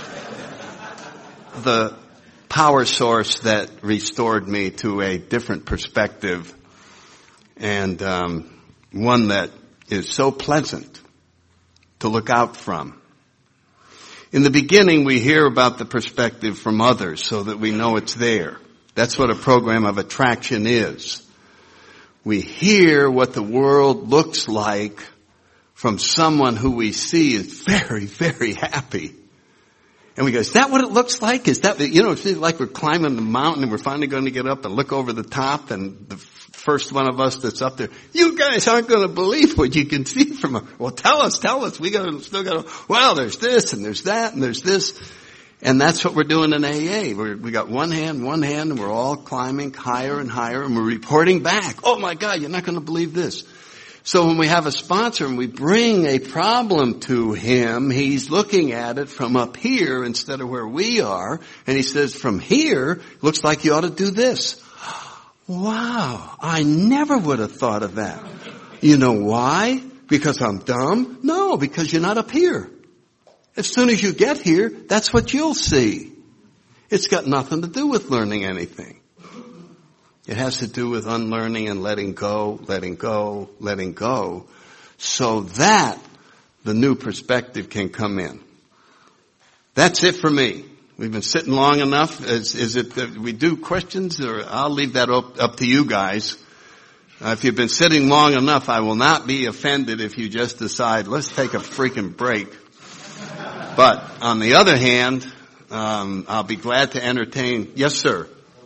the power source that restored me to a different perspective, and um, one that is so pleasant to look out from. In the beginning, we hear about the perspective from others so that we know it's there. That's what a program of attraction is. We hear what the world looks like from someone who we see is very, very happy. And we go, is that what it looks like? Is that, you know, it's like we're climbing the mountain and we're finally going to get up and look over the top, and the first one of us that's up there, you guys aren't going to believe what you can see from us. Well, tell us, tell us. We got to, still got to, well, there's this and there's that and there's this. And that's what we're doing in A A. We're, we got one hand, one hand, and we're all climbing higher and higher, and we're reporting back. Oh my God, you're not going to believe this. So when we have a sponsor and we bring a problem to him, he's looking at it from up here instead of where we are, and he says, from here, looks like you ought to do this. Wow, I never would have thought of that. You know why? Because I'm dumb? No, because you're not up here. As soon as you get here, that's what you'll see. It's got nothing to do with learning anything. It has to do with unlearning and letting go, letting go, letting go, so that the new perspective can come in. That's it for me. We've been sitting long enough. Is, is it that we do questions, or I'll leave that up, up to you guys. Uh, if you've been sitting long enough, I will not be offended if you just decide, let's take a freaking break. But on the other hand, um, I'll be glad to entertain. Yes, sir.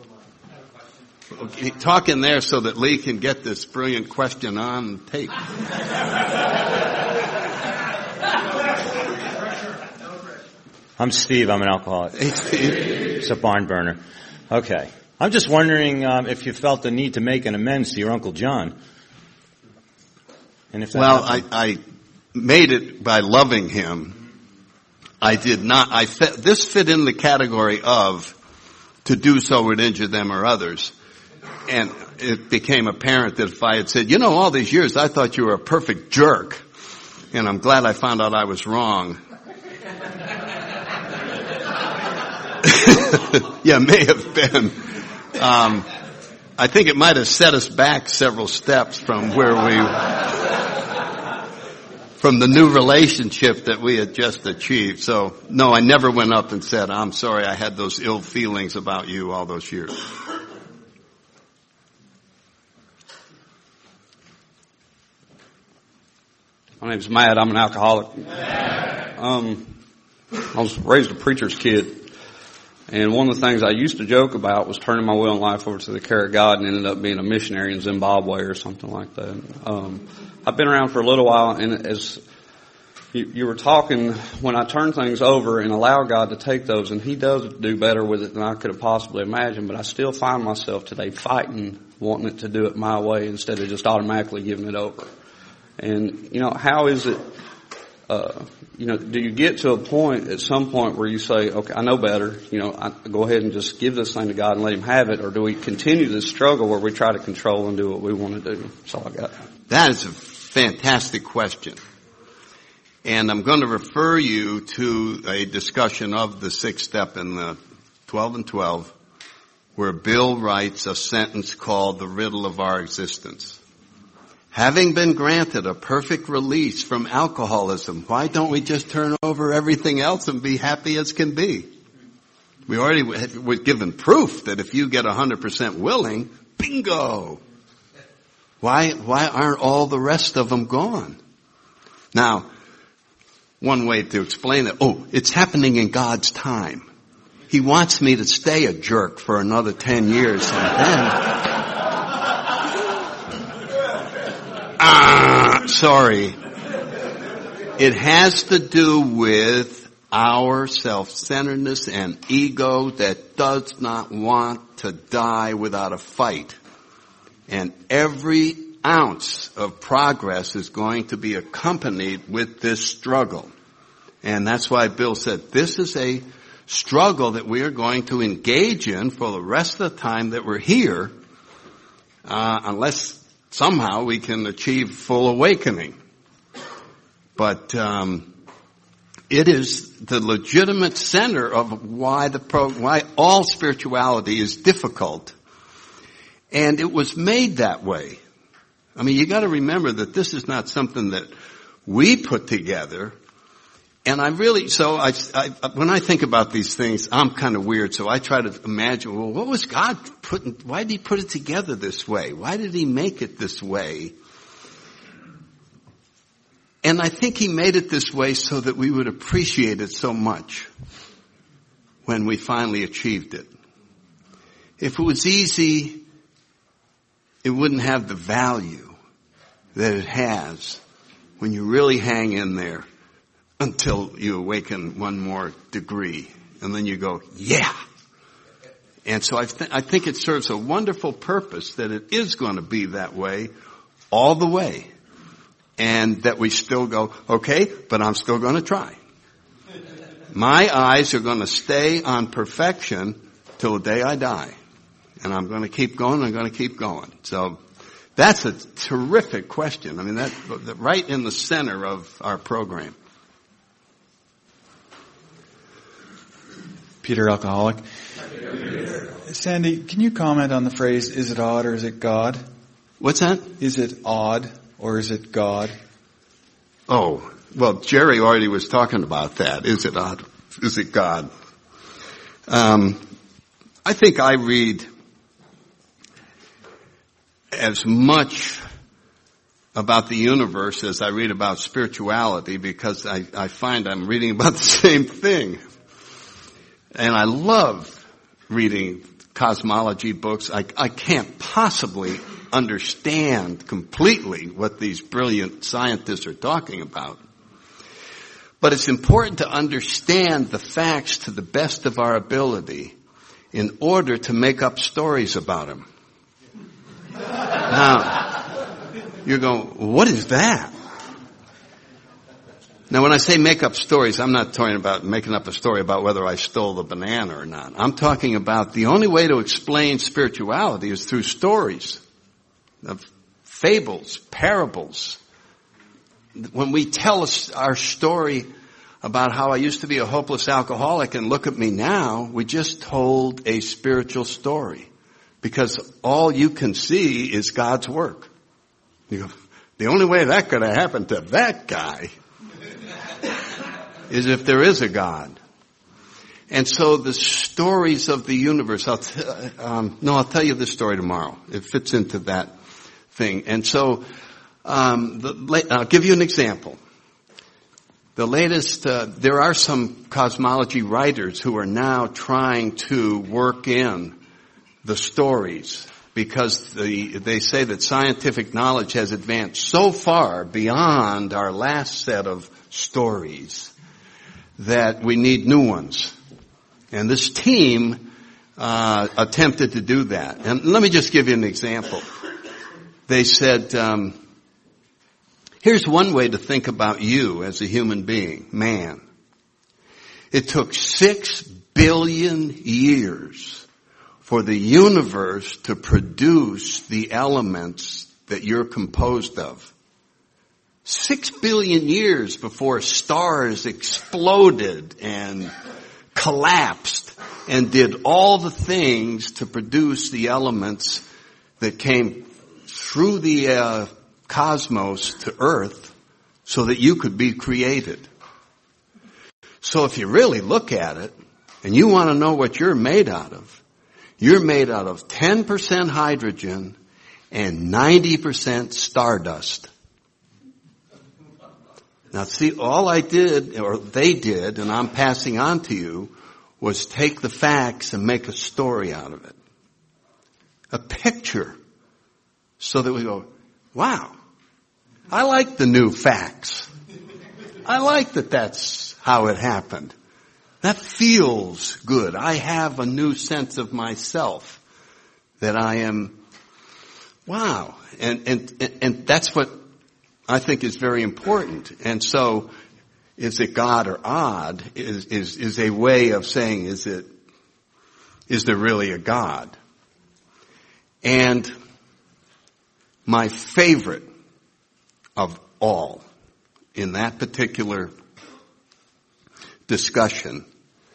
Okay, talk in there so that Lee can get this brilliant question on tape. I'm Steve. I'm an alcoholic. Hey, Steve. It's a barn burner. Okay. I'm just wondering um, if you felt the need to make an amends to your Uncle John. And if that well, I, I made it by loving him. I did not. I fit, this fit in the category of to do so would injure them or others. And it became apparent that if I had said, you know, all these years I thought you were a perfect jerk, and I'm glad I found out I was wrong. Yeah, may have been. Um, I think it might have set us back several steps from where we, from the new relationship that we had just achieved. So, no, I never went up and said, I'm sorry I had those ill feelings about you all those years. My name's Matt. I'm an alcoholic. Um, I was raised a preacher's kid. And one of the things I used to joke about was turning my will and life over to the care of God, and ended up being a missionary in Zimbabwe or something like that. Um, I've been around for a little while, and as you, you were talking, when I turn things over and allow God to take those, and He does do better with it than I could have possibly imagined, but I still find myself today fighting, wanting it to do it my way instead of just automatically giving it over. And, you know, how is it, uh, you know, do you get to a point, at some point where you say, okay, I know better, you know, I go ahead and just give this thing to God and let Him have it, or do we continue this struggle where we try to control and do what we want to do? That's all I got. That is a fantastic question. And I'm going to refer you to a discussion of the sixth step in the twelve and twelve, where Bill writes a sentence called the riddle of our existence. Having been granted a perfect release from alcoholism, why don't we just turn over everything else and be happy as can be? We already were given proof that if you get one hundred percent willing, bingo! Why, why aren't all the rest of them gone? Now, one way to explain it, oh, it's happening in God's time. He wants me to stay a jerk for another ten years, and then ah, sorry. It has to do with our self-centeredness and ego that does not want to die without a fight. And every ounce of progress is going to be accompanied with this struggle. And that's why Bill said this is a struggle that we are going to engage in for the rest of the time that we're here, uh, unless somehow we can achieve full awakening. But um, it is the legitimate center of why the pro, why all spirituality is difficult, and it was made that way. I mean, you got to remember that this is not something that we put together. And I really, so I, I, when I think about these things, I'm kind of weird. So I try to imagine, well, what was God putting? Why did He put it together this way? Why did He make it this way? And I think He made it this way so that we would appreciate it so much when we finally achieved it. If it was easy, it wouldn't have the value that it has when you really hang in there until you awaken one more degree. And then you go, yeah. And so I, th- I think it serves a wonderful purpose that it is going to be that way all the way. And that we still go, okay, but I'm still going to try. My eyes are going to stay on perfection till the day I die. And I'm going to keep going, I'm going to keep going. So that's a terrific question. I mean, that's right in the center of our program. Peter, alcoholic. Sandy, can you comment on the phrase, is it odd or is it God? What's that? Is it odd or is it God? Oh, well, Jerry already was talking about that. Is it odd? Is it God? Um, I think I read as much about the universe as I read about spirituality because I, I find I'm reading about the same thing. And I love reading cosmology books. I, I can't possibly understand completely what these brilliant scientists are talking about. But it's important to understand the facts to the best of our ability in order to make up stories about them. Now, you're going, what is that? Now, when I say make up stories, I'm not talking about making up a story about whether I stole the banana or not. I'm talking about the only way to explain spirituality is through stories, of fables, parables. When we tell us our story about how I used to be a hopeless alcoholic and look at me now, we just told a spiritual story. Because all you can see is God's work. You go, the only way that could have happened to that guy is if there is a God. And so the stories of the universe, I'll t- um, no, I'll tell you this story tomorrow. It fits into that thing. And so, um, the, I'll give you an example. The latest, uh, there are some cosmology writers who are now trying to work in the stories because the, they say that scientific knowledge has advanced so far beyond our last set of stories that we need new ones. And this team uh, attempted to do that. And let me just give you an example. They said, um, here's one way to think about you as a human being, man. It took six billion years for the universe to produce the elements that you're composed of. Six billion years before stars exploded and collapsed and did all the things to produce the elements that came through the uh, cosmos to Earth so that you could be created. So if you really look at it and you want to know what you're made out of, you're made out of ten percent hydrogen and ninety percent stardust. Now see, all I did, or they did, and I'm passing on to you, was take the facts and make a story out of it. A picture. So that we go, wow, I like the new facts. I like that that's how it happened. That feels good. I have a new sense of myself that I am, wow. And, and, and that's what I think is very important. And so, is it God or odd is, is, is a way of saying, is it, is there really a God? And my favorite of all in that particular discussion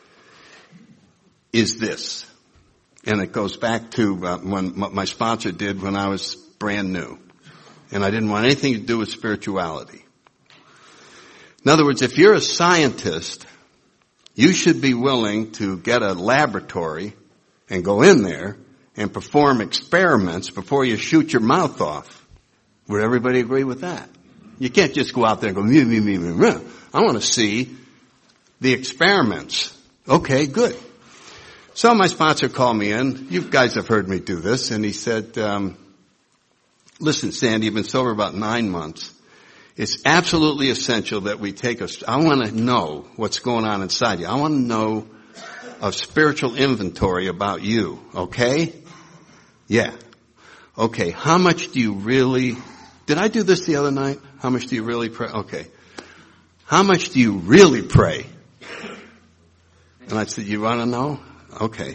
is this. And it goes back to uh, when my sponsor did when I was brand new. And I didn't want anything to do with spirituality. In other words, if you're a scientist, you should be willing to get a laboratory and go in there and perform experiments before you shoot your mouth off. Would everybody agree with that? You can't just go out there and go, me, me, me, me, me. I want to see the experiments. Okay, good. So my sponsor called me in. You guys have heard me do this. And he said, um, listen, Sandy, you've been sober about nine months. It's absolutely essential that we take a, I want to know what's going on inside you. I want to know a spiritual inventory about you. Okay? Yeah. Okay. How much do you really, did I do this the other night? How much do you really pray? Okay. How much do you really pray? And I said, you want to know? Okay.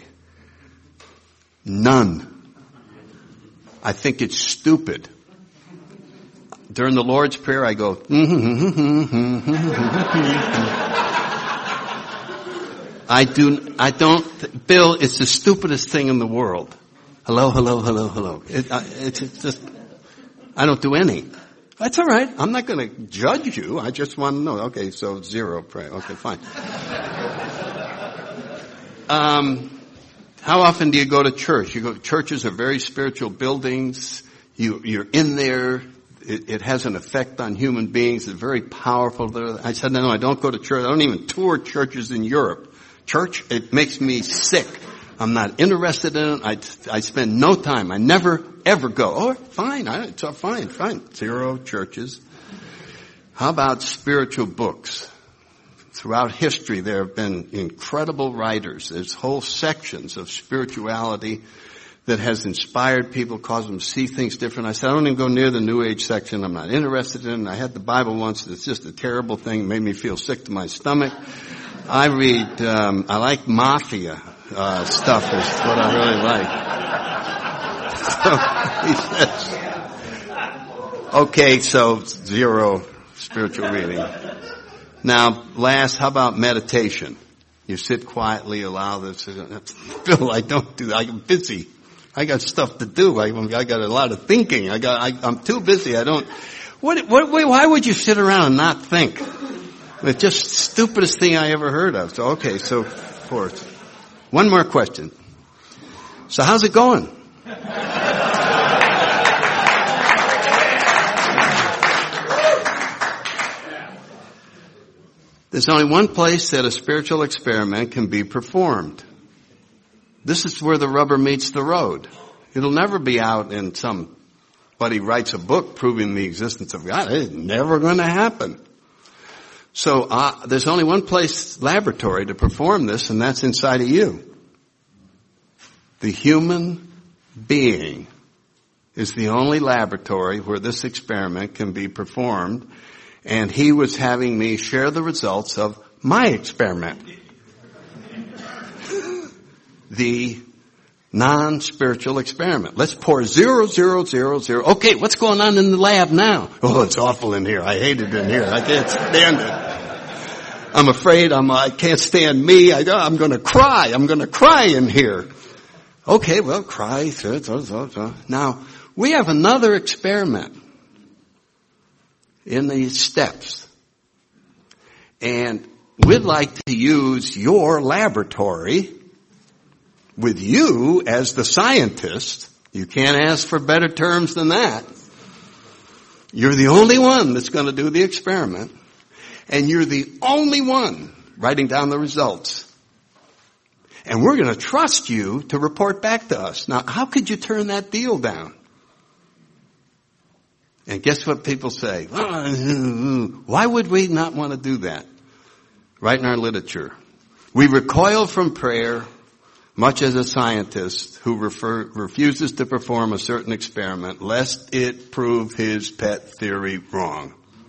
None. I think it's stupid. During the Lord's Prayer, I go, I do, I don't, Bill, it's the stupidest thing in the world. Hello, hello, hello, hello. It, I, it's, it's just, I don't do any. That's all right. I'm not going to judge you. I just want to know. Okay, so zero pray. Okay, fine. Um, how often do you go to church? You go, churches are very spiritual buildings. You, you're in there. It, it has an effect on human beings. It's very powerful. I said, no, no, I don't go to church. I don't even tour churches in Europe. Church, it makes me sick. I'm not interested in it. I, I spend no time. I never, ever go. Oh, fine. I, it's fine, fine. Zero churches. How about spiritual books? Throughout history, there have been incredible writers. There's whole sections of spirituality that has inspired people, caused them to see things different. I said, I don't even go near the New Age section. I'm not interested in it. I had the Bible once. It's just a terrible thing. It made me feel sick to my stomach. I read, um, I like mafia uh, stuff is what I really like. So he says, okay, so zero spiritual reading. Now, last, how about meditation? You sit quietly, allow this. Bill, I don't do that. I'm busy. I got stuff to do. I, I got a lot of thinking. I got. I, I'm too busy. I don't. What? What? Why would you sit around and not think? It's just the stupidest thing I ever heard of. So okay. So fourth. One more question. So how's it going? There's only one place that a spiritual experiment can be performed. This is where the rubber meets the road. It'll never be out in somebody writes a book proving the existence of God. It's never going to happen. So uh, there's only one place, laboratory, to perform this, and that's inside of you. The human being is the only laboratory where this experiment can be performed. And he was having me share the results of my experiment. The non-spiritual experiment. Let's pour zero, zero, zero, zero. Okay, what's going on in the lab now? Oh, it's awful in here. I hate it in here. I can't stand it. I'm afraid I'm, I can't stand me. I, I'm going to cry. I'm going to cry in here. Okay, well, cry. Now, we have another experiment in these steps. And we'd like to use your laboratory with you as the scientist. You can't ask for better terms than that. You're the only one that's going to do the experiment. And you're the only one writing down the results. And we're going to trust you to report back to us. Now, how could you turn that deal down? And guess what people say? Why would we not want to do that? Right in our literature. We recoil from prayer much as a scientist who refer, refuses to perform a certain experiment lest it prove his pet theory wrong.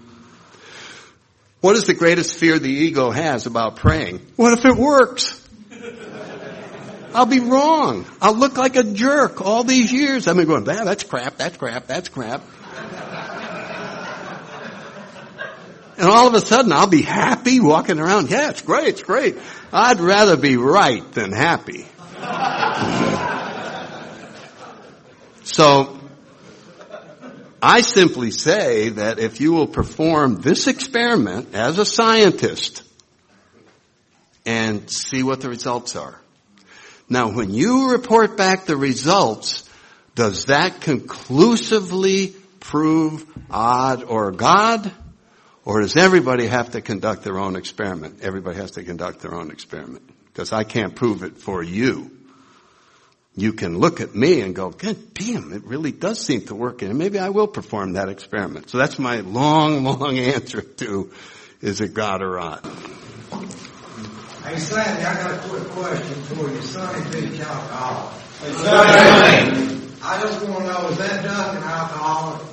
What is the greatest fear the ego has about praying? What if it works? I'll be wrong. I'll look like a jerk all these years. I've been going, ah, that's crap, that's crap, that's crap. And all of a sudden I'll be happy walking around. Yeah, it's great, it's great. I'd rather be right than happy. So, I simply say that if you will perform this experiment as a scientist and see what the results are. Now, when you report back the results, does that conclusively prove odd or God? Or does everybody have to conduct their own experiment? Everybody has to conduct their own experiment. Because I can't prove it for you. You can look at me and go, God damn, it really does seem to work. And maybe I will perform that experiment. So that's my long, long answer to, is it God or not? Hey, Sandy, I got a quick question for you. Sonny Beach alcohol. Hey, Sonny, I just want to know, is that duck an alcoholic?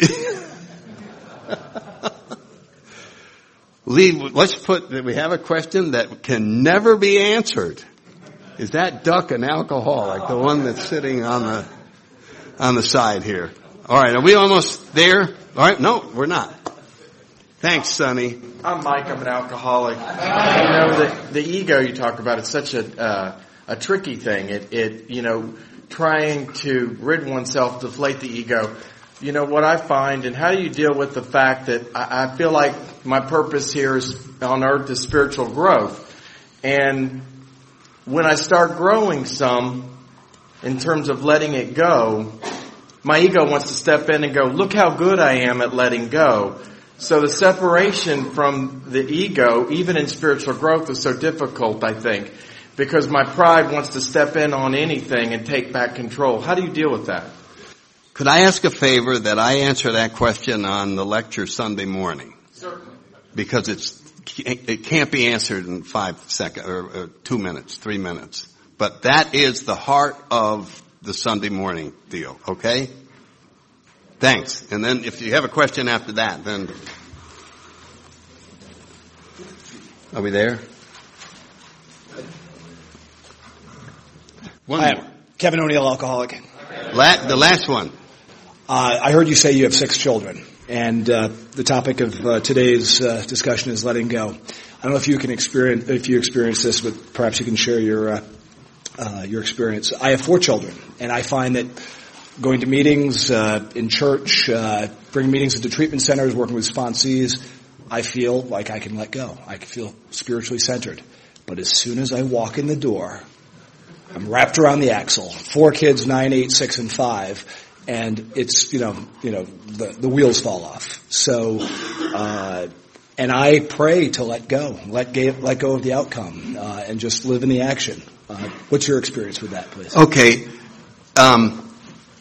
Lee, let's put, we have a question that can never be answered. Is that duck an alcoholic? The one that's sitting on the, on the side here. Alright, are we almost there? Alright, no, we're not. Thanks, Sonny. I'm Mike, I'm an alcoholic. You know, the, the ego you talk about, it's such a, uh, a tricky thing. It, it, you know, trying to rid oneself, deflate the ego. You know, what I find, and how do you deal with the fact that I, I feel like my purpose here is on earth is spiritual growth. And when I start growing some, in terms of letting it go, my ego wants to step in and go, look how good I am at letting go. So the separation from the ego, even in spiritual growth, is so difficult, I think, because my pride wants to step in on anything and take back control. How do you deal with that? Could I ask a favor that I answer that question on the lecture Sunday morning? Certainly. Because it's, it can't be answered in five seconds, or, or two minutes, three minutes. But that is the heart of the Sunday morning deal, okay? Thanks. And then if you have a question after that, then... Are we there? One Hi, more. Kevin O'Neill, alcoholic. La- the last one. Uh, I heard you say you have six children, and uh, the topic of uh, today's uh, discussion is letting go. I don't know if you can experience if you experience this, but perhaps you can share your uh, uh, your experience. I have four children, and I find that going to meetings uh, in church, uh, bringing meetings into treatment centers, working with sponsees, I feel like I can let go. I can feel spiritually centered. But as soon as I walk in the door, I'm wrapped around the axle. Four kids, nine, eight, six, and five. And it's, you know, you know, the, the wheels fall off. So, uh, and I pray to let go, let go, let go of the outcome, uh, and just live in the action. Uh, what's your experience with that, please? Okay. Um,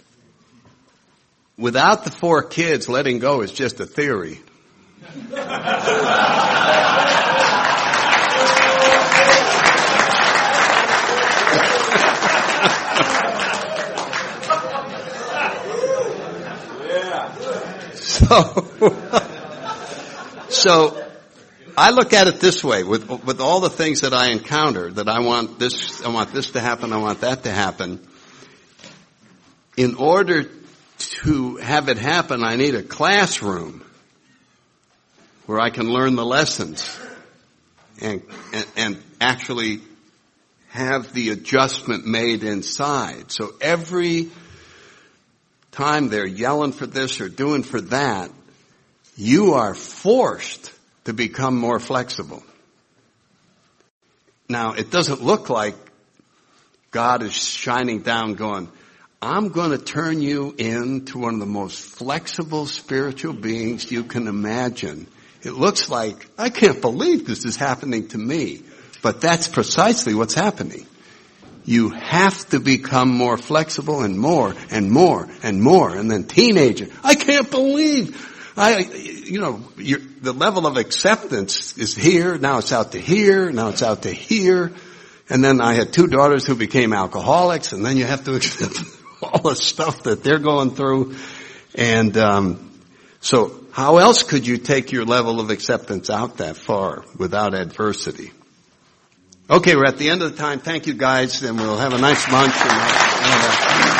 without the four kids, letting go is just a theory. So, so I look at it this way, with with all the things that I encounter, that I want this, I want this to happen, I want that to happen. In order to have it happen, I need a classroom where I can learn the lessons and and, and actually have the adjustment made inside. So every time they're yelling for this or doing for that, you are forced to become more flexible. Now, it doesn't look like God is shining down going, I'm going to turn you into one of the most flexible spiritual beings you can imagine. It looks like, I can't believe this is happening to me. But that's precisely what's happening. You have to become more flexible and more and more and more. And then teenager, I can't believe, I, you know, you're, the level of acceptance is here, now it's out to here, now it's out to here. And then I had two daughters who became alcoholics, and then you have to accept all the stuff that they're going through. And um so how else could you take your level of acceptance out that far without adversity? Okay, we're at the end of the time. Thank you guys, and we'll have a nice lunch. And, uh,